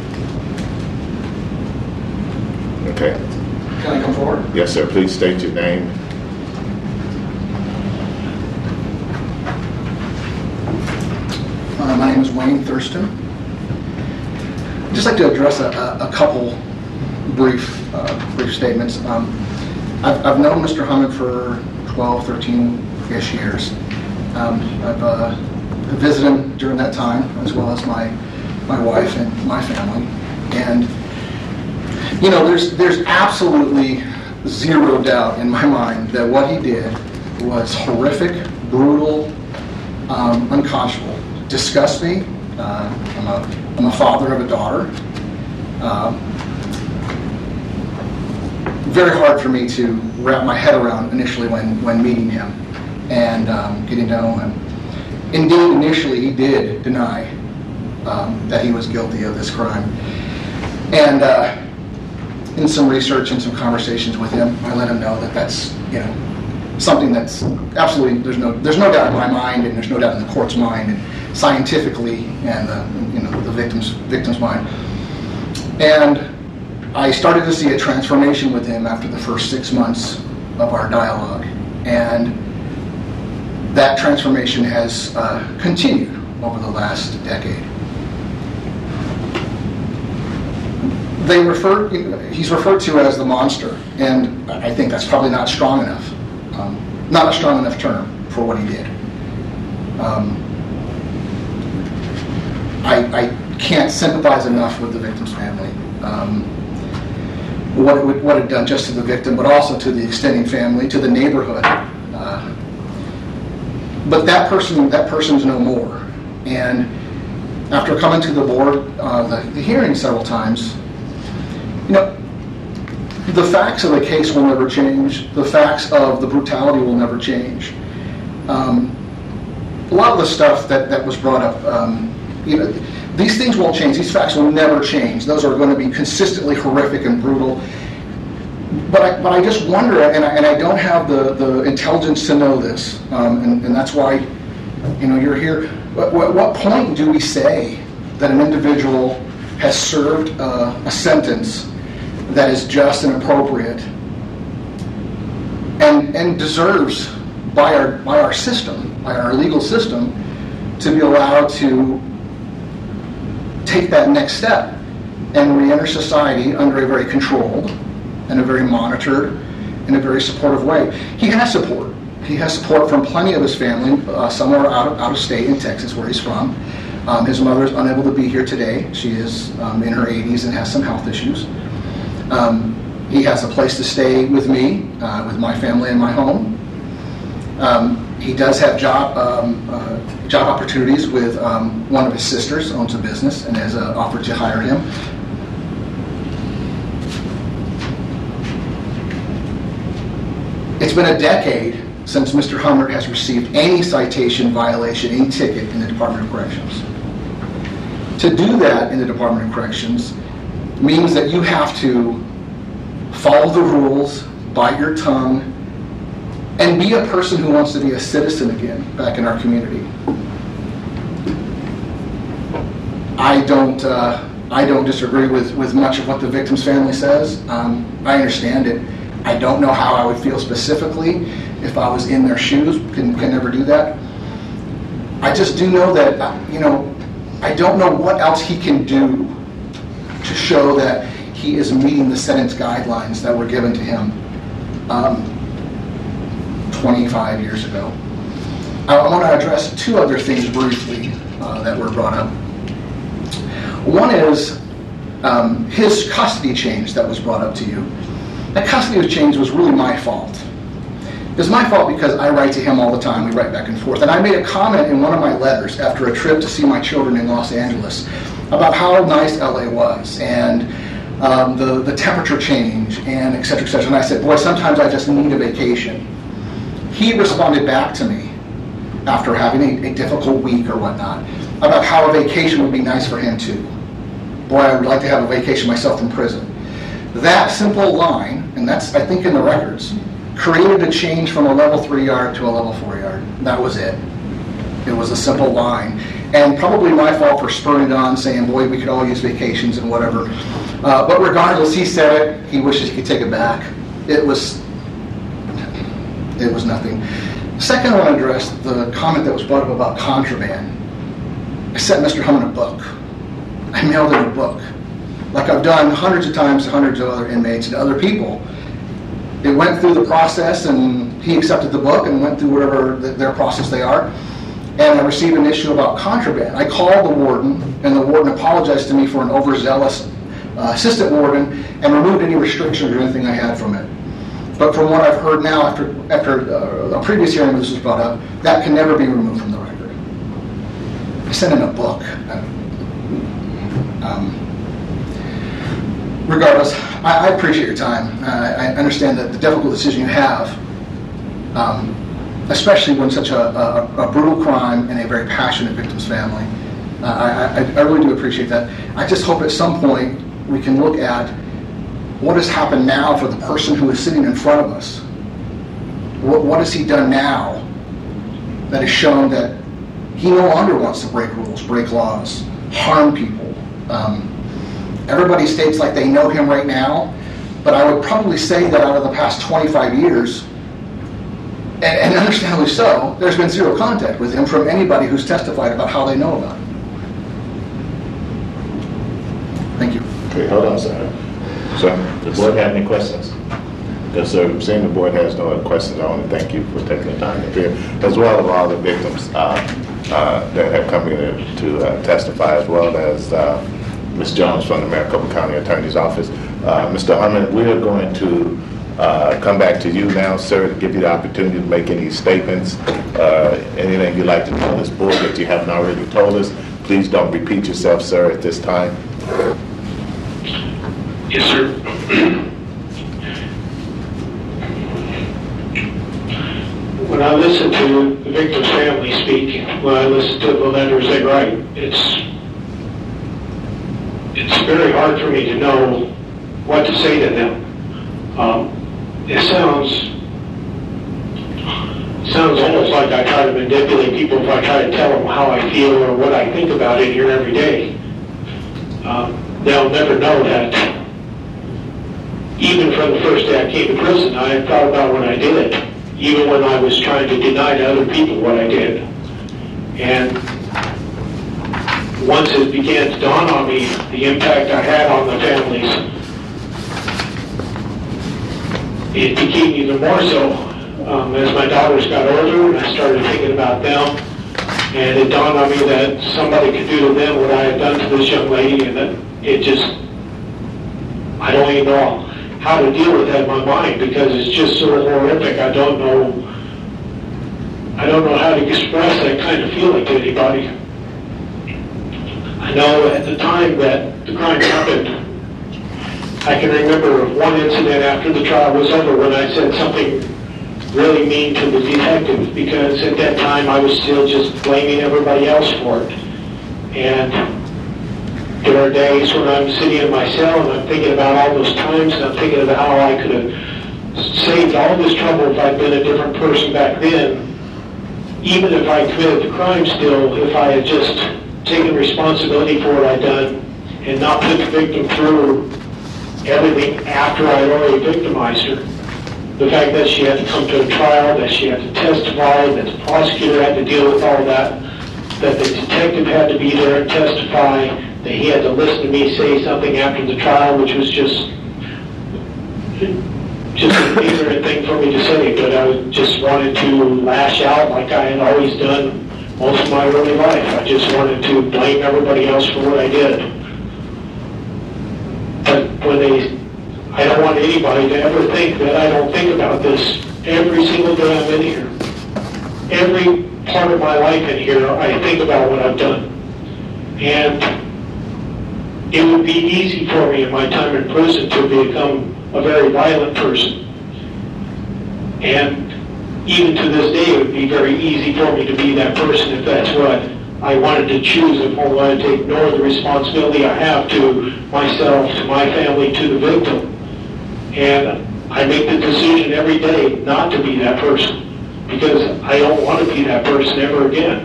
S2: Okay.
S10: Can I come forward?
S2: Yes, sir. Please state your name.
S10: My name is Wayne Thurston. I'd just like to address a couple brief statements. I've known Mr. Hummett for 12, 13-ish years. I've visited him during that time, as well as my wife and my family. And, you know, there's absolutely zero doubt in my mind that what he did was horrific, brutal, unconscionable. Disgusts me. I'm a father of a daughter. Very hard for me to wrap my head around initially when meeting him and getting to know him. Indeed, initially he did deny that he was guilty of this crime. And in some research and some conversations with him, I let him know that that's, you know, something that's absolutely, there's no doubt in my mind, and there's no doubt in the court's mind, and scientifically, and the victim's mind. And I started to see a transformation with him after the first 6 months of our dialogue, and that transformation has continued over the last decade. He's referred to as the monster, and I think that's probably not strong enough. Not a strong enough term for what he did. I can't sympathize enough with the victim's family. What it done just to the victim, but also to the extending family, to the neighborhood. But that person's no more. And after coming to the board, the hearing several times, you know, the facts of the case will never change. The facts of the brutality will never change. A lot of the stuff that was brought up, you know, these things won't change. These facts will never change. Those are going to be consistently horrific and brutal. But I just wonder, and I don't have the intelligence to know this, and that's why, you know, you're here. What point do we say that an individual has served a sentence that is just and appropriate and deserves by our system, by our legal system, to be allowed to take that next step and re-enter society under a very controlled and a very monitored and a very supportive way? He has support. He has support from plenty of his family, somewhere out of state in Texas, where he's from. His mother is unable to be here today. She is in her 80s and has some health issues. He has a place to stay with me, with my family in my home. He does have job opportunities with one of his sisters, owns a business, and has offered to hire him. It's been a decade since Mr. Hummert has received any citation, violation, any ticket in the Department of Corrections. To do that in the Department of Corrections means that you have to follow the rules, bite your tongue, and be a person who wants to be a citizen again back in our community. I don't disagree with much of what the victim's family says. I understand it. I don't know how I would feel specifically if I was in their shoes. Can never do that. I just do know that, you know, I don't know what else he can do to show that he is meeting the sentence guidelines that were given to him 25 years ago. I want to address two other things briefly that were brought up. One is his custody change that was brought up to you. That custody change was really my fault. It's my fault because I write to him all the time. We write back and forth. And I made a comment in one of my letters after a trip to see my children in Los Angeles about how nice LA was and the temperature change and et cetera, et cetera. And I said, boy, sometimes I just need a vacation. He responded back to me after having a difficult week or whatnot about how a vacation would be nice for him too. boy, I would like to have a vacation myself from prison. That simple line, and that's, I think, in the records, created a change from a level 3 yard to a level 4 yard. That was it. It was a simple line. And probably my fault for spurring it on, saying, boy, we could all use vacations and whatever. But regardless, he said it. He wishes he could take it back. It was nothing. Second, I want to address the comment that was brought up about contraband. I sent Mr. Hummon a book. I mailed him a book. Like I've done hundreds of times to hundreds of other inmates and other people. It went through the process, and he accepted the book and went through whatever their process they are. And I received an issue about contraband. I called the warden, and the warden apologized to me for an overzealous assistant warden and removed any restrictions or anything I had from it. But from what I've heard now, after a previous hearing where this was brought up, that can never be removed from the record. I sent him a book. Regardless, I appreciate your time. I understand that the difficult decision you have, especially when such a brutal crime and a very passionate victim's family. I really do appreciate that. I just hope at some point we can look at what has happened now for the person who is sitting in front of us. What has he done now that has shown that he no longer wants to break rules, break laws, harm people? Everybody states like they know him right now, but I would probably say that out of the past 25 years, and understandably so, there's been zero contact with him from anybody who's testified about how they know about him. Thank you.
S2: Okay, hold on, sir. Sir, does the board have any questions? Because, sir, seeing the board has no other questions, I want to thank you for taking the time to appear, as well as all the victims that have come here to testify, as well as Ms. Jones from the Maricopa County Attorney's Office. Mr. Hummon, we are going to come back to you now, sir, to give you the opportunity to make any statements, anything you'd like to tell this board that you haven't already told us. Please don't repeat yourself, sir, at this time.
S3: Yes, sir. When I listen to the victim's family speak, when I listen to the letters they write, it's very hard for me to know what to say to them. It sounds almost like I try to manipulate people if I try to tell them how I feel or what I think about it here every day. They'll never know that even from the first day I came to prison, I had thought about what I did, even when I was trying to deny to other people what I did. And once it began to dawn on me, the impact I had on the families, it became even more so as my daughters got older and I started thinking about them. And it dawned on me that somebody could do to them what I had done to this young lady, and that it just, I don't even know how to deal with that in my mind because it's just so horrific. I don't know how to express that kind of feeling to anybody. I know at the time that the crime happened, I can remember one incident after the trial was over when I said something really mean to the detective because at that time I was still just blaming everybody else for it. And there are days when I'm sitting in my cell and I'm thinking about all those times and I'm thinking about how I could have saved all this trouble if I'd been a different person back then. Even if I committed the crime still, if I had just taken responsibility for what I'd done and not put the victim through everything after I'd already victimized her. The fact that she had to come to a trial, that she had to testify, that the prosecutor had to deal with all that the detective had to be there and testify, that he had to listen to me say something after the trial, which was just an ignorant thing for me to say, but I just wanted to lash out like I had always done most of my early life. I just wanted to blame everybody else for what I did. But I don't want anybody to ever think that I don't think about this every single day I'm in here. Every part of my life in here, I think about what I've done. And it would be easy for me in my time in prison to become a very violent person. And even to this day, it would be very easy for me to be that person if that's what I wanted to choose if I wanted to ignore the responsibility I have to myself, to my family, to the victim. And I make the decision every day not to be that person, because I don't want to be that person ever again.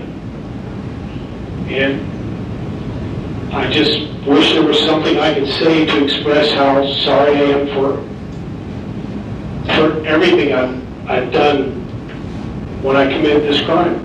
S3: And I just wish there was something I could say to express how sorry I am for everything I've done when I committed this crime.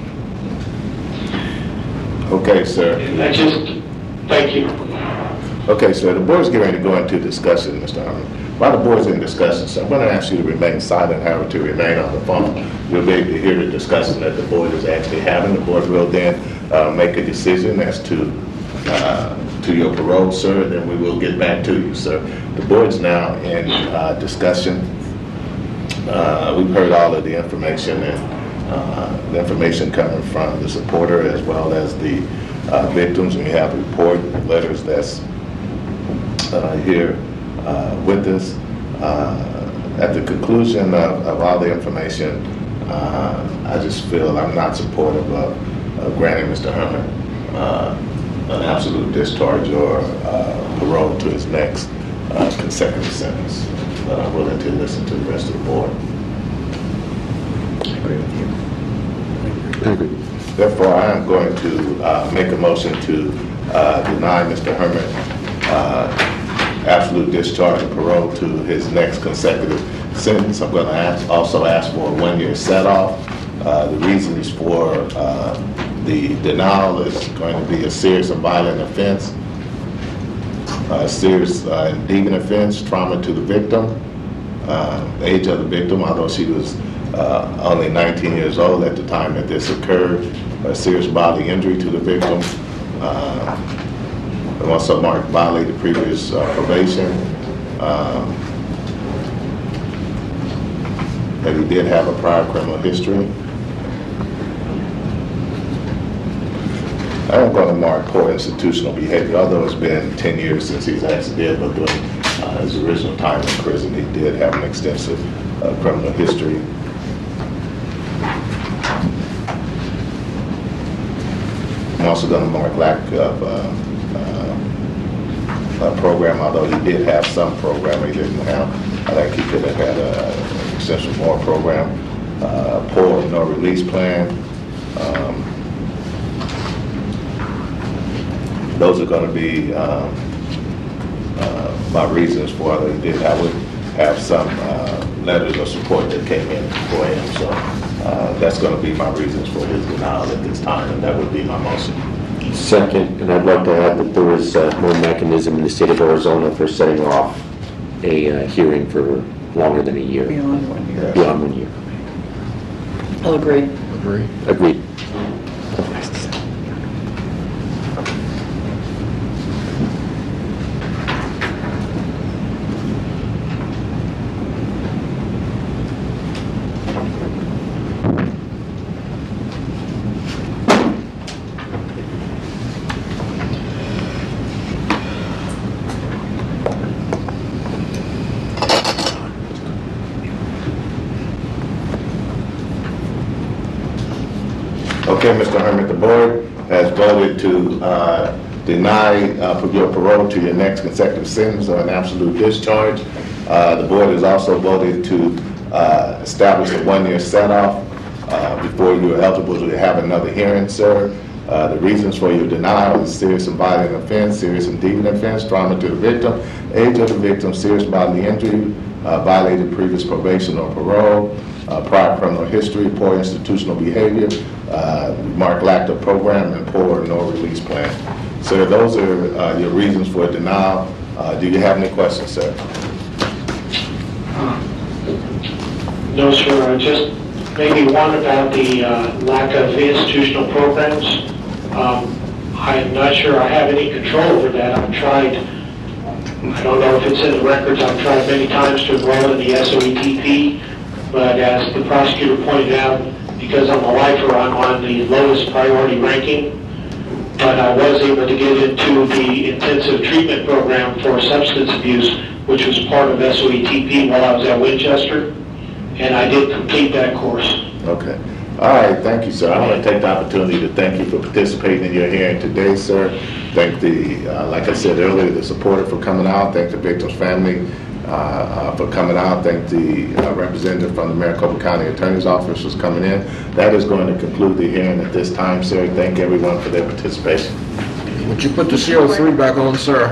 S2: Okay, sir.
S3: And I just, thank you.
S2: Okay, sir, the board's getting ready to go into discussion, Mr. Harmon. While the board's in discussion, sir, I'm going to ask you to remain silent, however, to remain on the phone. You'll be able to hear the discussion that the board is actually having. The board will then make a decision as to your parole, sir, and then we will get back to you, sir. The board's now in discussion. We've heard all of the information, and the information coming from the supporter as well as the victims, and we have report letters that's here with us. At the conclusion of all the information, I just feel I'm not supportive of granting Mr. Herman an absolute discharge or parole to his next consecutive sentence. But I'm willing to listen to the rest of the board.
S5: I agree with you. I agree.
S2: Therefore, I am going to make a motion to deny Mr. Herman absolute discharge or parole to his next consecutive sentence. I'm going to also ask for a 1-year set-off. The reasons for the denial is going to be a serious and violent offense, a serious and deviant offense, trauma to the victim, age of the victim, although she was only 19 years old at the time that this occurred, a serious bodily injury to the victim, and also Mark violated previous probation, that he did have a prior criminal history. I am going to mark poor institutional behavior, although it's been 10 years since he's actually did, but during his original time in prison, he did have an extensive criminal history. I'm also going to mark lack of a program, although he did have some program he didn't have. I think he could have had an extensive more program. Poor no release plan. Those are going to be my reasons for it. He did have some letters of support that came in for him, so that's going to be my reasons for his denial at this time, and that would be my motion.
S5: Second, and I'd like to add that there is no mechanism in the state of Arizona for setting off a hearing for longer than a year.
S4: Beyond 1 year.
S5: Beyond 1 year.
S4: I'll agree.
S5: Agreed.
S2: Okay, Mr. Herman, the board has voted to deny your parole to your next consecutive sentence or an absolute discharge. The board has also voted to establish a 1-year set-off before you are eligible to have another hearing, sir. The reasons for your denial is serious and violent offense, serious and deviant offense, trauma to the victim, age of the victim, serious bodily injury, violated previous probation or parole, prior criminal history, poor institutional behavior, marked lack of program, and poor no release plan. Sir, those are your reasons for denial. Do you have any questions, sir?
S3: No, sir. Just maybe one about the lack of institutional programs. I'm not sure I have any control over that. I've tried, I don't know if it's in the records, I've tried many times to enroll in the SOETP, but as the prosecutor pointed out, because I'm a lifer, I'm on the lowest priority ranking, but I was able to get into the intensive treatment program for substance abuse, which was part of SOETP while I was at Winchester, and I did complete that course.
S2: Okay. All right, thank you, sir. I want to take the opportunity to thank you for participating in your hearing today, sir. Thank like I said earlier, the supporter for coming out. Thank the victim's family for coming out. Thank the representative from the Maricopa County Attorney's Office for coming in. That is going to conclude the hearing at this time, sir. Thank everyone for their participation.
S1: Would you put the CO3 back on, sir?